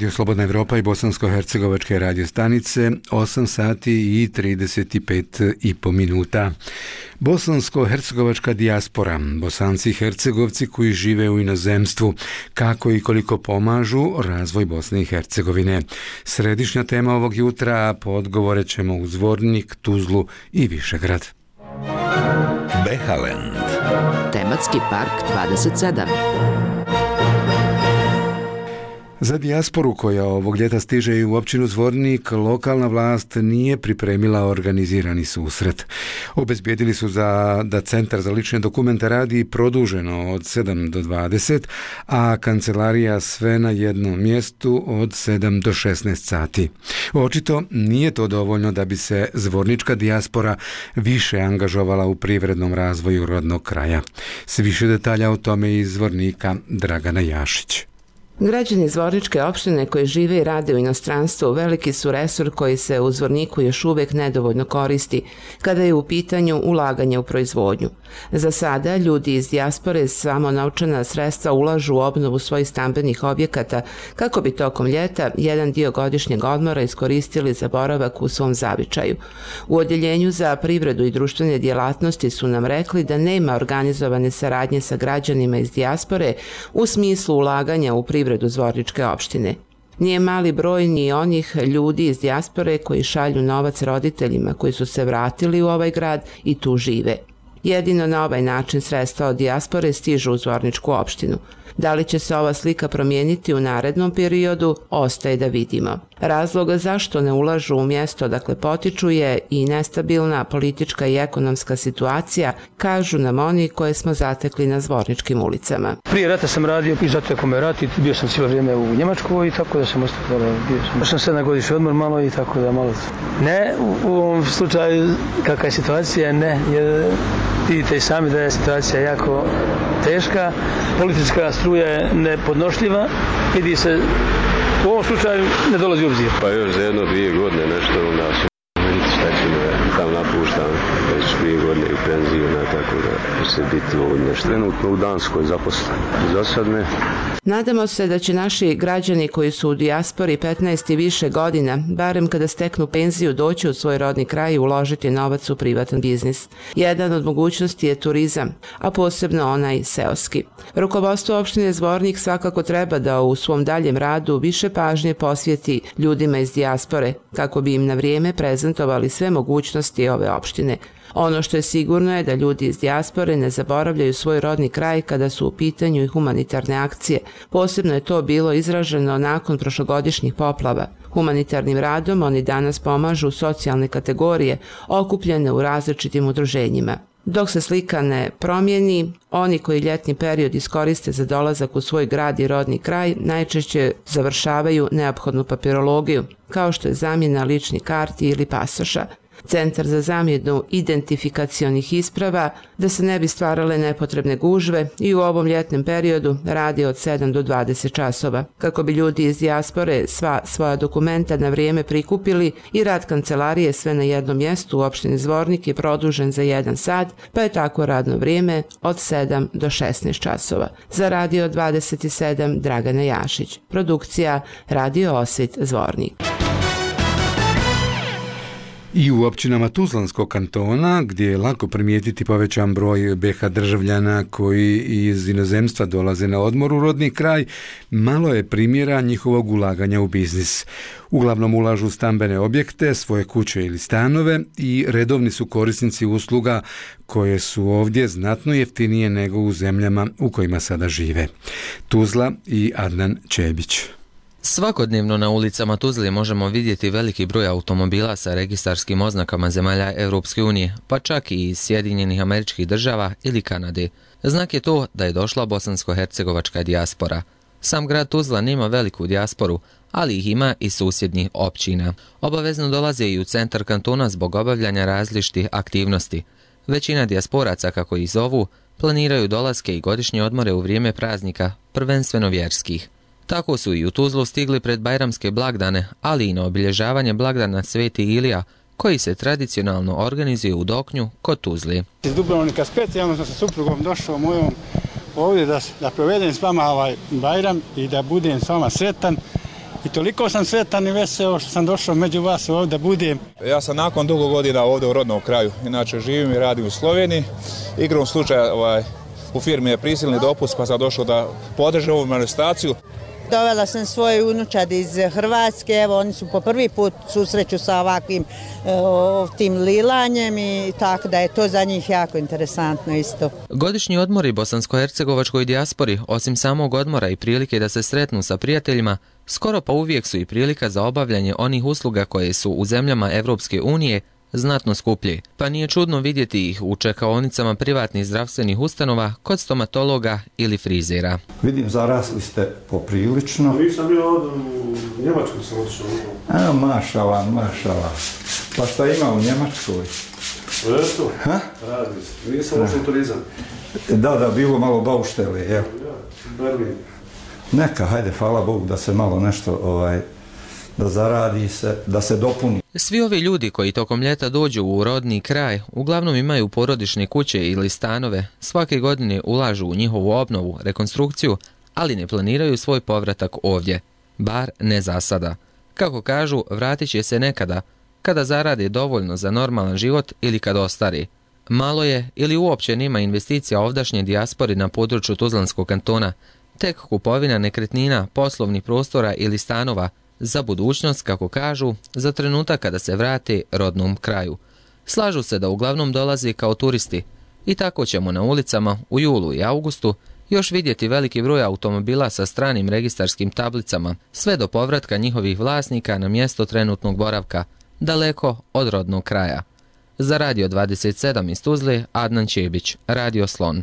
Radio Slobodna Evropa i bosansko-hercegovačke radio stanice, osam sati i trideset pet i po minuta. Bosansko-hercegovačka dijaspora, Bosanci i Hercegovci koji žive u inozemstvu, kako i koliko pomažu razvoj Bosne i Hercegovine. Središnja tema ovog jutra, po odgovore ćemo u Zvornik, Tuzlu i Višegrad. Behalend. Tematski park dvadeset sedam. Za dijasporu koja ovog ljeta stiže i u općinu Zvornik, lokalna vlast nije pripremila organizirani susret. Obezbijedili su za, da Centar za lične dokumente radi produženo od sedam do dvadeset, a kancelarija sve na jednom mjestu od sedam do šesnaest sati. Očito nije to dovoljno da bi se zvornička dijaspora više angažovala u privrednom razvoju rodnog kraja. S više detalja o tome iz Zvornika Dragana Jašić. Građani Zvorničke opštine koji žive i rade u inostranstvu veliki su resor koji se u Zvorniku još uvijek nedovoljno koristi kada je u pitanju ulaganje u proizvodnju. Za sada ljudi iz dijaspore samo novčana sredstva ulažu u obnovu svojih stambenih objekata kako bi tokom ljeta jedan dio godišnjeg odmora iskoristili za boravak u svom zavičaju. U odjeljenju za privredu i društvene djelatnosti su nam rekli da nema organizovane saradnje sa građanima iz dijaspore u smislu ulaganja u privredu Zvorničke opštine. Nije mali broj ni onih ljudi iz dijaspore koji šalju novac roditeljima koji su se vratili u ovaj grad i tu žive. Jedino na ovaj način sredstva od dijaspore stižu u Zvorničku opštinu. Da li će se ova slika promijeniti u narednom periodu, ostaje da vidimo. Razloga zašto ne ulažu u mjesto odakle potiču je i nestabilna politička i ekonomska situacija, kažu nam oni koje smo zatekli na Zvorničkim ulicama. Prije rata sam radio i zatekao me rat i bio sam cijelo vrijeme u Njemačkoj i tako da sam ostao, bio sam, sam sedam godišnji odmor malo i tako da malo... Ne, u, u ovom slučaju kakva je situacija, ne, jer vidite i sami da je situacija jako teška, politička struja je nepodnošljiva, vidi se, u ovom slučaju ne dolazi u obzir. Pa još za jedno dvije godine nešto u nas, vidite šta će me, tam napuštam, već dvije godine u penziju, ne, tako da će se biti ovdje nešto. Trenutno u Danskoj zaposlen, za sad ne. Nadamo se da će naši građani koji su u dijaspori petnaest i više godina, barem kada steknu penziju, doći u svoj rodni kraj i uložiti novac u privatan biznis. Jedan od mogućnosti je turizam, a posebno onaj seoski. Rukovodstvo opštine Zvornik svakako treba da u svom daljem radu više pažnje posvijeti ljudima iz dijaspore, kako bi im na vrijeme prezentovali sve mogućnosti ove opštine. Ono što je sigurno je da ljudi iz dijaspore ne zaboravljaju svoj rodni kraj kada su u pitanju i humanitarne akcije. Posebno je to bilo izraženo nakon prošlogodišnjih poplava. Humanitarnim radom oni danas pomažu socijalne kategorije okupljene u različitim udruženjima. Dok se slika ne promijeni, oni koji ljetni period iskoriste za dolazak u svoj grad i rodni kraj najčešće završavaju neophodnu papirologiju, kao što je zamjena ličnih karti ili pasoša. Centar za zamjenu identifikacionih isprava, da se ne bi stvarale nepotrebne gužve, i u ovom ljetnom periodu radi od sedam do dvadeset časova. Kako bi ljudi iz dijaspore sva svoja dokumenta na vrijeme prikupili, i rad kancelarije sve na jednom mjestu u opštini Zvornik je produžen za jedan sat, pa je tako radno vrijeme od sedam do šesnaest časova. Za Radio dvadeset sedam Dragana Jašić. Produkcija Radio Osvit Zvornik. I u općinama Tuzlanskog kantona, gdje je lako primijetiti povećan broj B H državljana koji iz inozemstva dolaze na odmor u rodni kraj, malo je primjera njihovog ulaganja u biznis. Uglavnom ulažu stambene objekte, svoje kuće ili stanove i redovni su korisnici usluga koje su ovdje znatno jeftinije nego u zemljama u kojima sada žive. Tuzla i Adnan Čebić. Svakodnevno na ulicama Tuzle možemo vidjeti veliki broj automobila sa registarskim oznakama zemalja Europske unije, pa čak i iz Sjedinjenih Američkih Država ili Kanade. Znak je to da je došla bosansko-hercegovačka dijaspora. Sam grad Tuzla nema veliku dijasporu, ali ih ima i susjednih općina. Obavezno dolaze i u centar kantona zbog obavljanja različitih aktivnosti. Većina dijasporaca, kako ih zovu, planiraju dolaske i godišnje odmore u vrijeme praznika, prvenstveno vjerskih. Tako su i u Tuzlu stigli pred bajramske blagdane, ali i na obilježavanje blagdana Sveti Ilija, koji se tradicionalno organizuje u Doknju kod Tuzli. Iz Dubrovnika specijalno sam sa suprugom došao mojom ovdje da, da provedem s vama ovaj bajram i da budem s vama sretan I toliko sam sretan i veseo što sam došao među vas ovdje da budem. Ja sam nakon dugo godina ovdje u rodnom kraju. Inače živim i radim u Sloveniji. Igrom slučaja ovaj, u firmi je prisilni dopust pa sam došao da podržam ovu manifestaciju. Dovela sam svoje unučad iz Hrvatske, evo oni su po prvi put susreću sa ovakvim o, tim lilanjem i tako da je to za njih jako interesantno isto. Godišnji odmori bosansko-hercegovačkoj dijaspori, osim samog odmora i prilike da se sretnu sa prijateljima, skoro pa uvijek su i prilika za obavljanje onih usluga koje su u zemljama Evropske unije znatno skuplji, pa nije čudno vidjeti ih u čekaonicama privatnih zdravstvenih ustanova, kod stomatologa ili frizera. Vidim, zarasli ste poprilično. Nisam bio ovdje u Njemačkoj, sam otišao. A, mašala, mašala. Pa šta ima u Njemačkoj? Eto, radi se. Nisam otišao u turizam. Da, da, bilo malo bauštele, evo. Ja, Berlin. Neka, hajde, hvala Bogu da se malo nešto, ovaj, da zaradi se, da se dopuni. Svi ovi ljudi koji tokom ljeta dođu u rodni kraj uglavnom imaju porodične kuće ili stanove, svake godine ulažu u njihovu obnovu, rekonstrukciju, ali ne planiraju svoj povratak ovdje, bar ne za sada. Kako kažu, vratit će se nekada, kada zarade dovoljno za normalan život ili kad ostari. Malo je ili uopće nema investicija ovdašnje dijaspori na području Tuzlanskog kantona, tek kupovina nekretnina, poslovnih prostora ili stanova, za budućnost, kako kažu, za trenutak kada se vrate rodnom kraju. Slažu se da uglavnom dolazi kao turisti i tako ćemo na ulicama u julu i augustu još vidjeti veliki broj automobila sa stranim registarskim tablicama, sve do povratka njihovih vlasnika na mjesto trenutnog boravka, daleko od rodnog kraja. Za Radio dvadeset sedam iz Tuzle, Adnan Čebić, Radio Slon.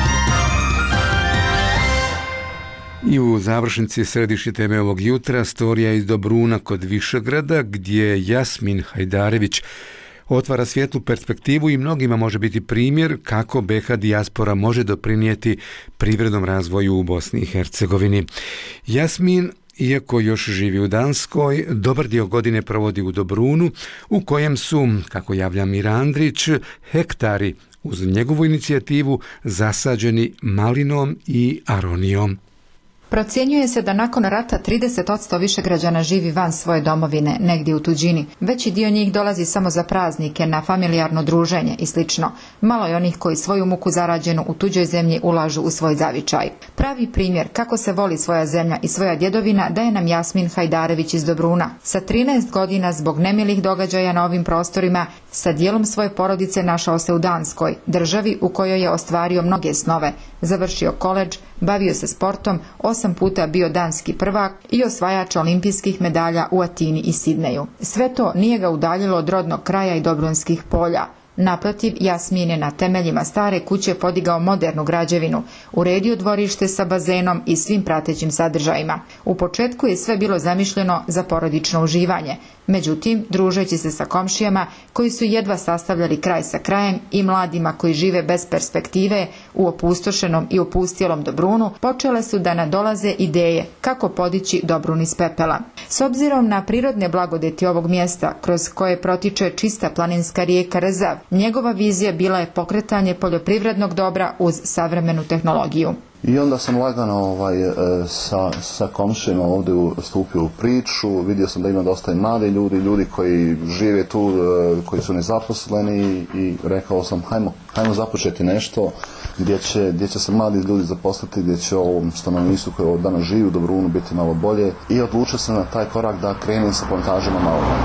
I u završnici središnje teme ovog jutra storija iz Dobruna kod Višegrada, gdje Jasmin Hajdarević otvara svijetlu perspektivu i mnogima može biti primjer kako be ha dijaspora može doprinijeti privrednom razvoju u Bosni i Hercegovini. Jasmin, iako još živi u Danskoj, dobar dio godine provodi u Dobrunu, u kojem su, kako javlja Mira Andrić, hektari uz njegovu inicijativu zasađeni malinom i aronijom. Procjenjuje se da nakon rata trideset posto više građana živi van svoje domovine, negdje u tuđini. Veći dio njih dolazi samo za praznike, na familijarno druženje i slično. Malo je onih koji svoju muku zarađenu u tuđoj zemlji ulažu u svoj zavičaj. Pravi primjer kako se voli svoja zemlja i svoja djedovina daje nam Jasmin Hajdarević iz Dobruna. Sa trinaest godina zbog nemilih događaja na ovim prostorima, sa dijelom svoje porodice našao se u Danskoj, državi u kojoj je ostvario mnoge snove. Završio koledž, bavio se sportom, osam puta bio danski prvak i osvajač olimpijskih medalja u Atini i Sidneju. Sve to nije ga udaljilo od rodnog kraja i dobrunskih polja. Naprotiv, Jasmin je na temeljima stare kuće podigao modernu građevinu, uredio dvorište sa bazenom i svim pratećim sadržajima. U početku je sve bilo zamišljeno za porodično uživanje. Međutim, družeći se sa komšijama koji su jedva sastavljali kraj sa krajem i mladima koji žive bez perspektive u opustošenom i opustjelom Dobrunu, počele su da nadolaze ideje kako podići Dobrun iz pepela. S obzirom na prirodne blagodeti ovog mjesta, kroz koje protiče čista planinska rijeka Rzav, njegova vizija bila je pokretanje poljoprivrednog dobra uz savremenu tehnologiju. I onda sam lagano ovaj, sa, sa komšijama ovdje stupio u priču, vidio sam da ima dosta i mladi ljudi, ljudi koji žive tu, koji su nezaposleni i rekao sam hajmo, hajmo započeti nešto gdje će, gdje će se mladi ljudi zaposliti, gdje će ovom stanovništvu koji danas živi u Dobrunu biti malo bolje i odlučio sam na taj korak da krenem sa plantažama malina.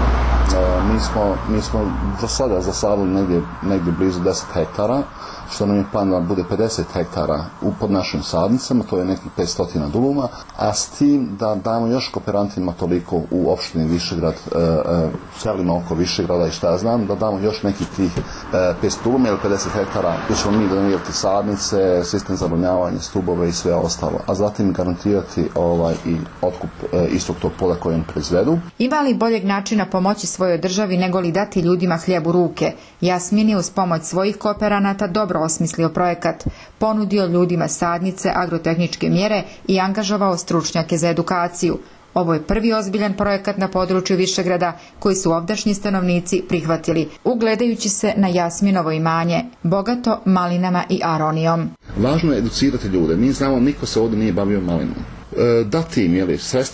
E, mi smo, mi smo do sada zasadili negdje, negdje blizu deset hektara, što nam je plan da bude pedeset hektara u pod našim sadnicama, to je nekih petsto duluma, a s tim da damo još kooperantima toliko u opštini Višegrad, e, e, selima oko Višegrada i šta ja znam, da damo još nekih tih e, petsto duluma ili pedeset hektara, gdje ćemo mi donirati sadnice, sistem za navodnjavanje, stubove i sve ostalo, a zatim garantirati ovaj, i otkup e, istog tog pola koje im proizvedu. Ima li boljeg načina pomoći svojoj državi nego li dati ljudima hljeb u ruke? Jasmin je uz pomoć svojih kooperanata dobro osmislio projekat, ponudio ljudima sadnice, agrotehničke mjere i angažovao stručnjake za edukaciju. Ovo je prvi ozbiljan projekat na području Višegrada koji su ovdašnji stanovnici prihvatili, ugledajući se na Jasminovo imanje, bogato malinama i aronijom. Važno je educirati ljude. Mi znamo, niko se ovdje nije bavio malinom. E, dati im, jeli, sredstva,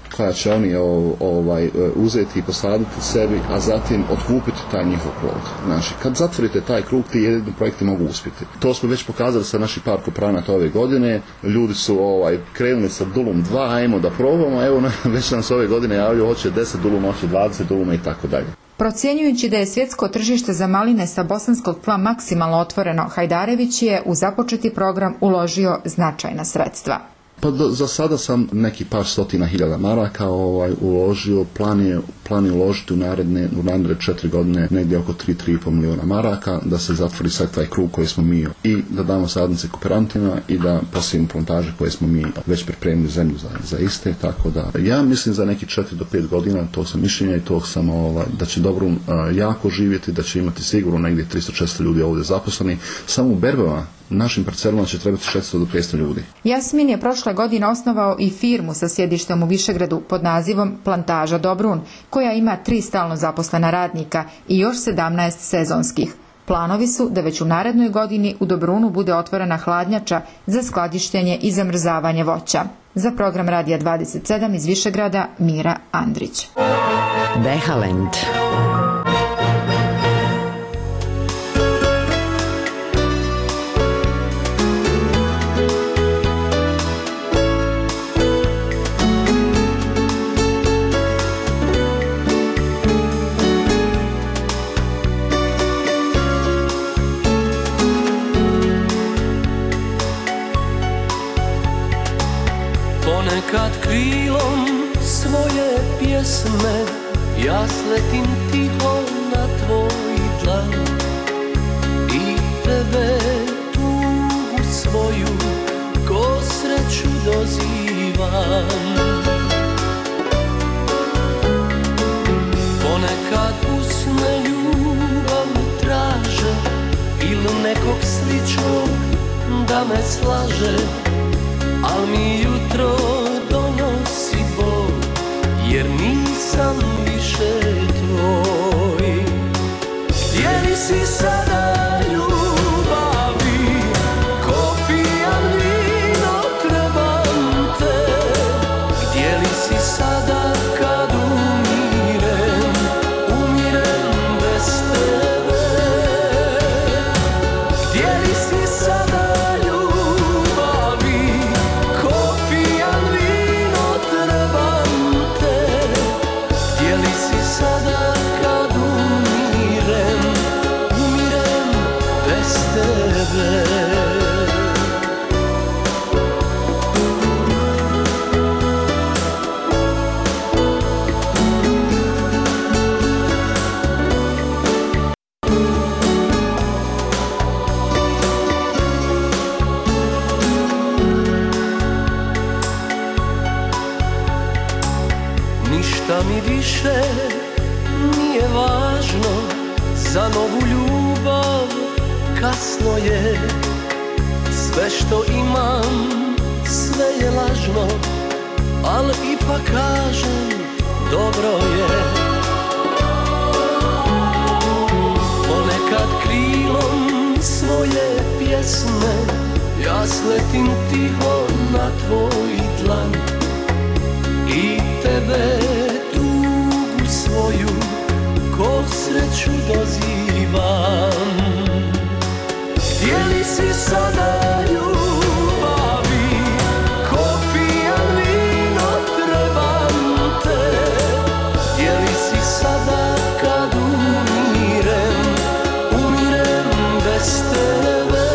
koja će oni ovaj, uzeti i posaditi sebi, a zatim otkupiti taj njihov plod. Znači, kad zatvorite taj krug, ti jedini projekti mogu uspjeti. To smo već pokazali sa naših par kopranata ove godine. Ljudi su ovaj, krenuli sa dulum dva, ajmo da probamo, evo već nam se ove godine javljaju, hoće deset duluma, hoće dvadeset duluma i tako dalje. Procjenjujući da je svjetsko tržište za maline sa bosanskog tla maksimalno otvoreno, Hajdarević je u započeti program uložio značajna sredstva. Pa do, za sada sam neki par stotina hiljada maraka ovaj, uložio, plan je, plan je uložiti u naredne, u naredne četiri godine negdje oko tri do tri i pol milijuna maraka, da se zatvori sad taj krug koji smo mi i da damo sadnice kooperantima i da postavimo plantaže koje smo mi već pripremili zemlju za, za iste, tako da ja mislim za neki četiri do pet godina, to sam mišljenja i to sam ovaj, da će dobro jako živjeti, da će imati sigurno negdje tristo do četiristo ljudi ovdje zaposleni, samo u berbama. Našim parcelama će trebati šesto do petsto ljudi. Jasmin je prošle godine osnovao i firmu sa sjedištem u Višegradu pod nazivom Plantaža Dobrun, koja ima tri stalno zaposlena radnika i još sedamnaest sezonskih. Planovi su da već u narednoj godini u Dobrunu bude otvorena hladnjača za skladištenje i zamrzavanje voća. Za program Radija dvadeset sedam iz Višegrada, Mira Andrić. Behalend. Ponekad krilom svoje pjesme ja sletim tiho na tvoj dlan i tebe tugu svoju ko sreću dozivam. Ponekad usne ljubav traže ili nekog sličnog da me slaže, al mi jutro donosi bol, jer nisam više tvoj. Gdje li si sada ljubavi, ko pijan vino trebam te. Gdje li si sada kad umirem, umirem bez tebe. Gdje li si sada više nije važno, za novu ljubav kasno je. Sve što imam, sve je lažno, ali ipak kažem, dobro je. Ponekad krilom svoje pjesme ja sletim tiho na tvoj dlan i tebe tugu svoju ko sreću dozivam. Gdje li si sada ljubavi, ko pijan vino trebam te. Gdje li si sada kad umirem, umirem bez tebe.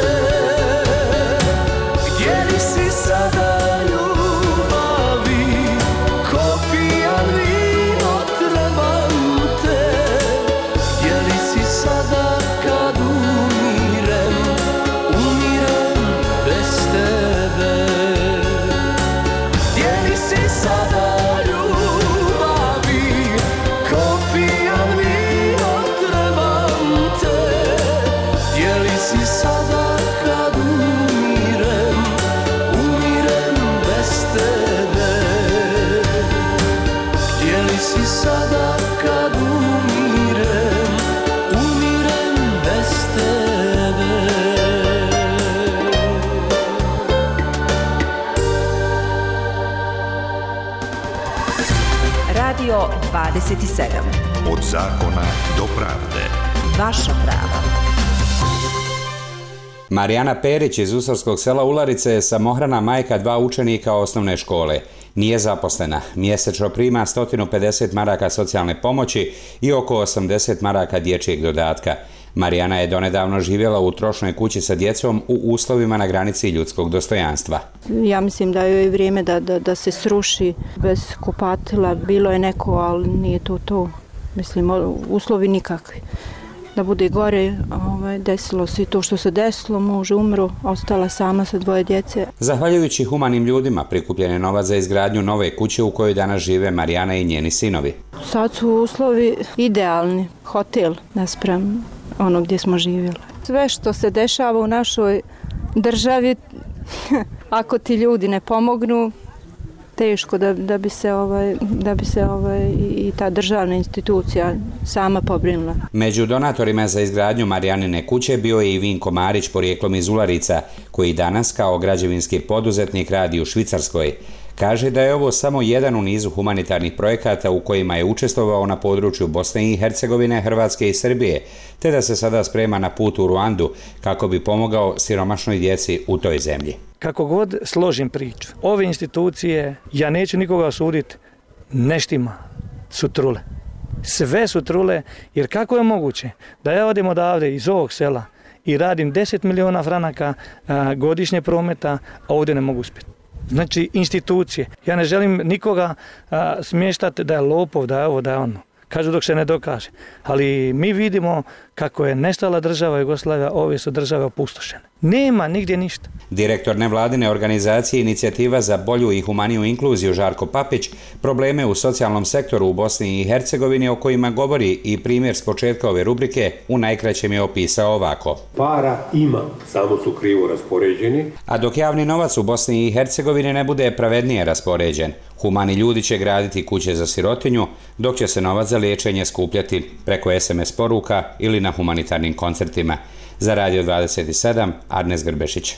Gdje li si sada dvadeset sedam. Od zakona do pravde. Vaša prava. Marijana Perić iz Usavskog sela Ularice je samohrana majka dva učenika osnovne škole. Nije zaposlena, mjesečno prima sto pedeset maraka socijalne pomoći i oko osamdeset maraka dječjeg dodatka. Marijana je donedavno živjela u trošnoj kući sa djecom u uslovima na granici ljudskog dostojanstva. Ja mislim da je vrijeme da, da, da se sruši bez kupatila. Bilo je neko, ali nije to to. Mislim, uslovi nikakvi. Da bude gore, ovaj, desilo se i to što se desilo, muž umro, ostala sama sa dvoje djece. Zahvaljujući humanim ljudima prikupljen je novac za izgradnju nove kuće u kojoj danas žive Marijana i njeni sinovi. Sad su uslovi idealni, hotel naspram ono gdje smo živjeli. Sve što se dešava u našoj državi, ako ti ljudi ne pomognu, teško da, da bi se ovaj da bi se ovaj i ta državna institucija sama pobrinula. Među donatorima za izgradnju Marijanine kuće bio je i Vinko Marić, porijeklom iz Ularica, koji danas kao građevinski poduzetnik radi u Švicarskoj. Kaže da je ovo samo jedan u nizu humanitarnih projekata u kojima je učestvovao na području Bosne i Hercegovine, Hrvatske i Srbije, te da se sada sprema na put u Ruandu kako bi pomogao siromašnoj djeci u toj zemlji. Kako god složim priču, ove institucije, ja neću nikoga osuditi, neštima su trule. Sve su trule, jer kako je moguće da ja odim odavde iz ovog sela i radim deset miliona franaka a, godišnje prometa, a ovdje ne mogu uspjeti. Znači, institucije. Ja ne želim nikoga a, smještati da je lopov, da je ovo, da je ono. Kažu dok se ne dokaže. Ali mi vidimo kako je nestala država Jugoslavija, ove su države opustošene. Nema nigdje ništa. Direktor nevladine organizacije Inicijativa za bolju i humaniju inkluziju Žarko Papić probleme u socijalnom sektoru u Bosni i Hercegovini o kojima govori i primjer s početka ove rubrike u najkraćem je opisao ovako. Para ima, samo su krivo raspoređeni. A dok javni novac u Bosni i Hercegovini ne bude pravednije raspoređen, humani ljudi će graditi kuće za sirotinju, dok će se novac za liječenje skupljati preko es em es poruka ili na humanitarnim koncertima. Za Radio dvadeset sedam, Arnes Grbešić.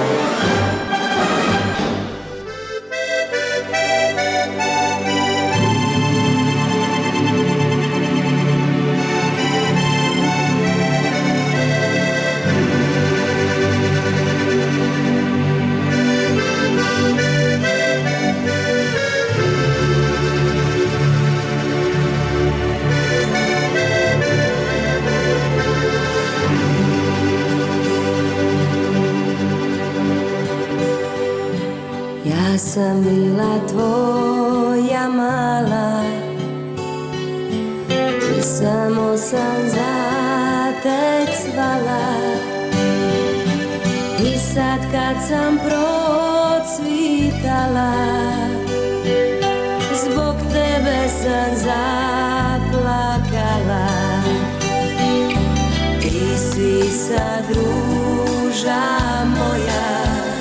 Ja sam bila tvoja mala i samo sam za te cvala. I sad kad sam procvitala, zbog tebe sam zaplakala. Ti si sad ruža moja,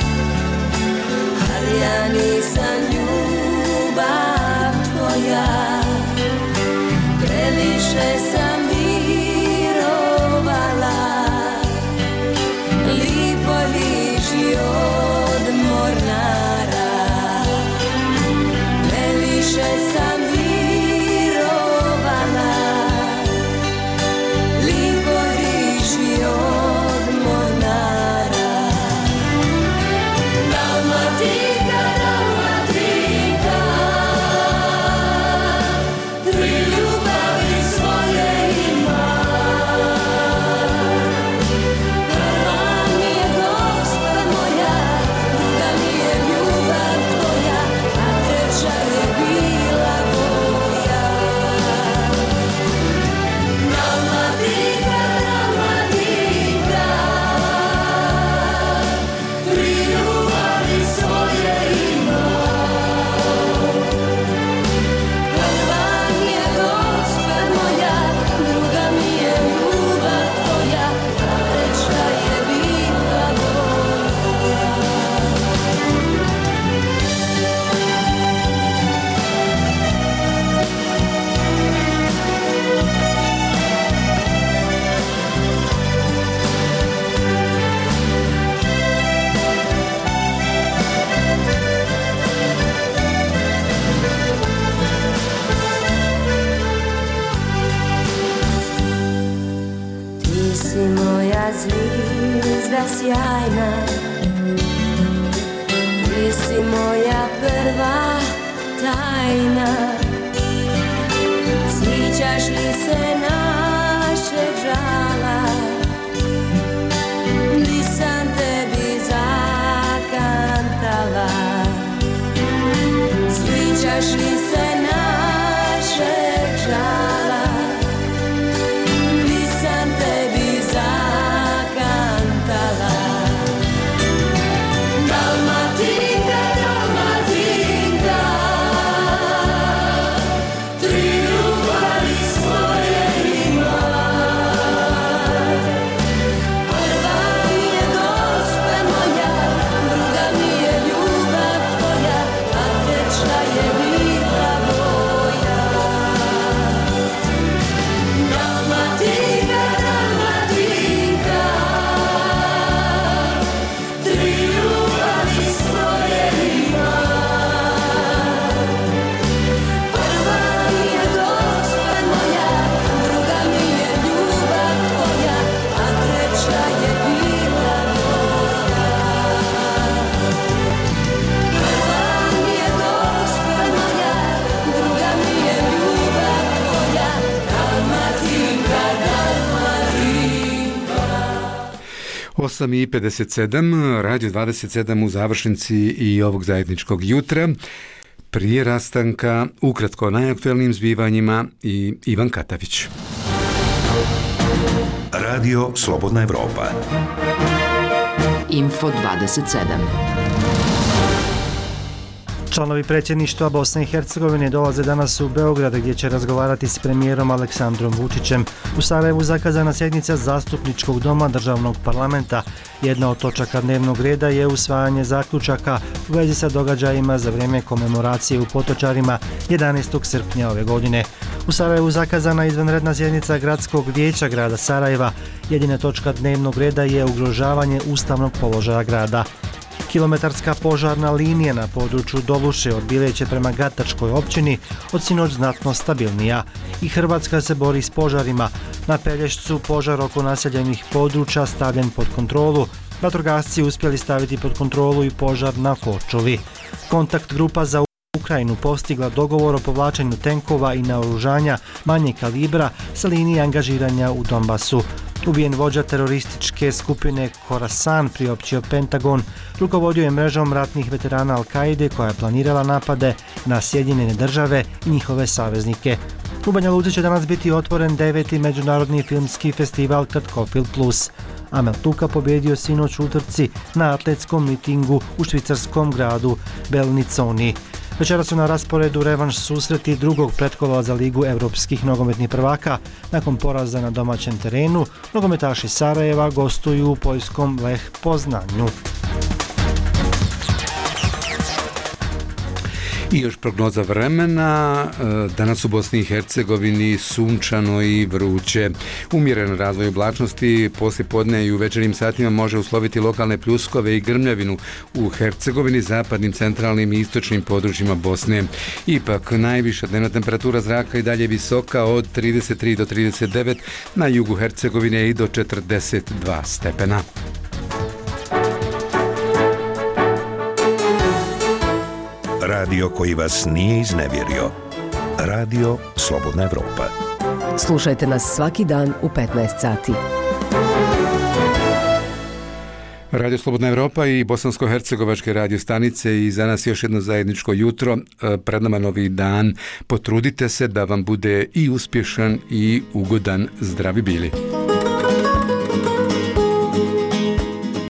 ja nisam ljubav tvoja, previše sam mirovala, lipo liži od mornara, previše sam mirovala, lipo liži od mornara. moja sjajna, ti si moja prva tajna. Sjećaš li se našeg žala, di sam tebi zakantala. Sjećaš li se našeg žala, di sam tebi zakantala. Dalmatinka, Dalmatinka, tri ljubavi svoje ima. Prva mi je gospe moja, druga mi je ljubav tvoja, a treća je bila moja. Dalmatinka, Dalmatinka, tri ljubavi svoje ima. Prva mi je gospe moja, druga mi je ljubav tvoja, a treća je bila moja. Prva mi je gospe moja, druga mi je ljubav tvoja, Dalmatinka, Dalmatinka. osam i pedeset sedam, Radio dvadeset sedam u završnici i ovog zajedničkog jutra. Prije rastanka, ukratko o najaktuelnijim zbivanjima i Ivan Katavić. Radio Slobodna Evropa. Info dvadeset sedam. Članovi predsjedništva Bosne i Hercegovine dolaze danas u Beograd gdje će razgovarati s premijerom Aleksandrom Vučićem. U Sarajevu zakazana sjednica zastupničkog doma državnog parlamenta. Jedna od točaka dnevnog reda je usvajanje zaključaka u vezi sa događajima za vrijeme komemoracije u Potočarima jedanaestog srpnja ove godine. U Sarajevu zakazana izvanredna sjednica gradskog vijeća grada Sarajeva. Jedina točka dnevnog reda je ugrožavanje ustavnog položaja grada. Kilometarska požarna linija na području Doluše od Bileće prema Gatačkoj općini od sinoć znatno stabilnija. I Hrvatska se bori s požarima. Na Pelješcu požar oko naseljenih područja stavljen pod kontrolu. Vatrogasci uspjeli staviti pod kontrolu i požar na Korčuli. Kontakt grupa za Ukrajinu postigla dogovor o povlačenju tenkova i naoružanja manje kalibra sa linije angažiranja u Donbasu. Ubijen vođa terorističke skupine Khorasan, priopćio Pentagon, rukovodio je mrežom ratnih veterana Al-Kaide koja je planirala napade na Sjedinjene države i njihove saveznike. U Banja Luci će danas biti otvoren deveti međunarodni filmski festival Krtkofil Plus. Amel Tuka pobjedio sinoć u utrci na atletskom mitingu u švicarskom gradu Belniconi. Večera su na rasporedu revanš susreti drugog pretkola za Ligu evropskih nogometnih prvaka. Nakon poraza na domaćem terenu, nogometaši Sarajeva gostuju u poljskom Lech Poznanju. I još prognoza vremena, danas u Bosni i Hercegovini sunčano i vruće. Umjeren razvoj oblačnosti poslije podne i u večernjim satima može usloviti lokalne pljuskove i grmljavinu u Hercegovini, zapadnim, centralnim i istočnim područjima Bosne. Ipak najviša dnevna temperatura zraka i dalje visoka od trideset tri do trideset devet, na jugu Hercegovine i do četrdeset dva stepena. Radio koji vas nije iznevjerio. Radio Slobodna Evropa. Slušajte nas svaki dan u petnaest sati. Radio Slobodna Evropa i bosansko-hercegovačke radio stanice i za nas još jedno zajedničko jutro. Pred nama novi dan. Potrudite se da vam bude i uspješan i ugodan. Zdravi bili.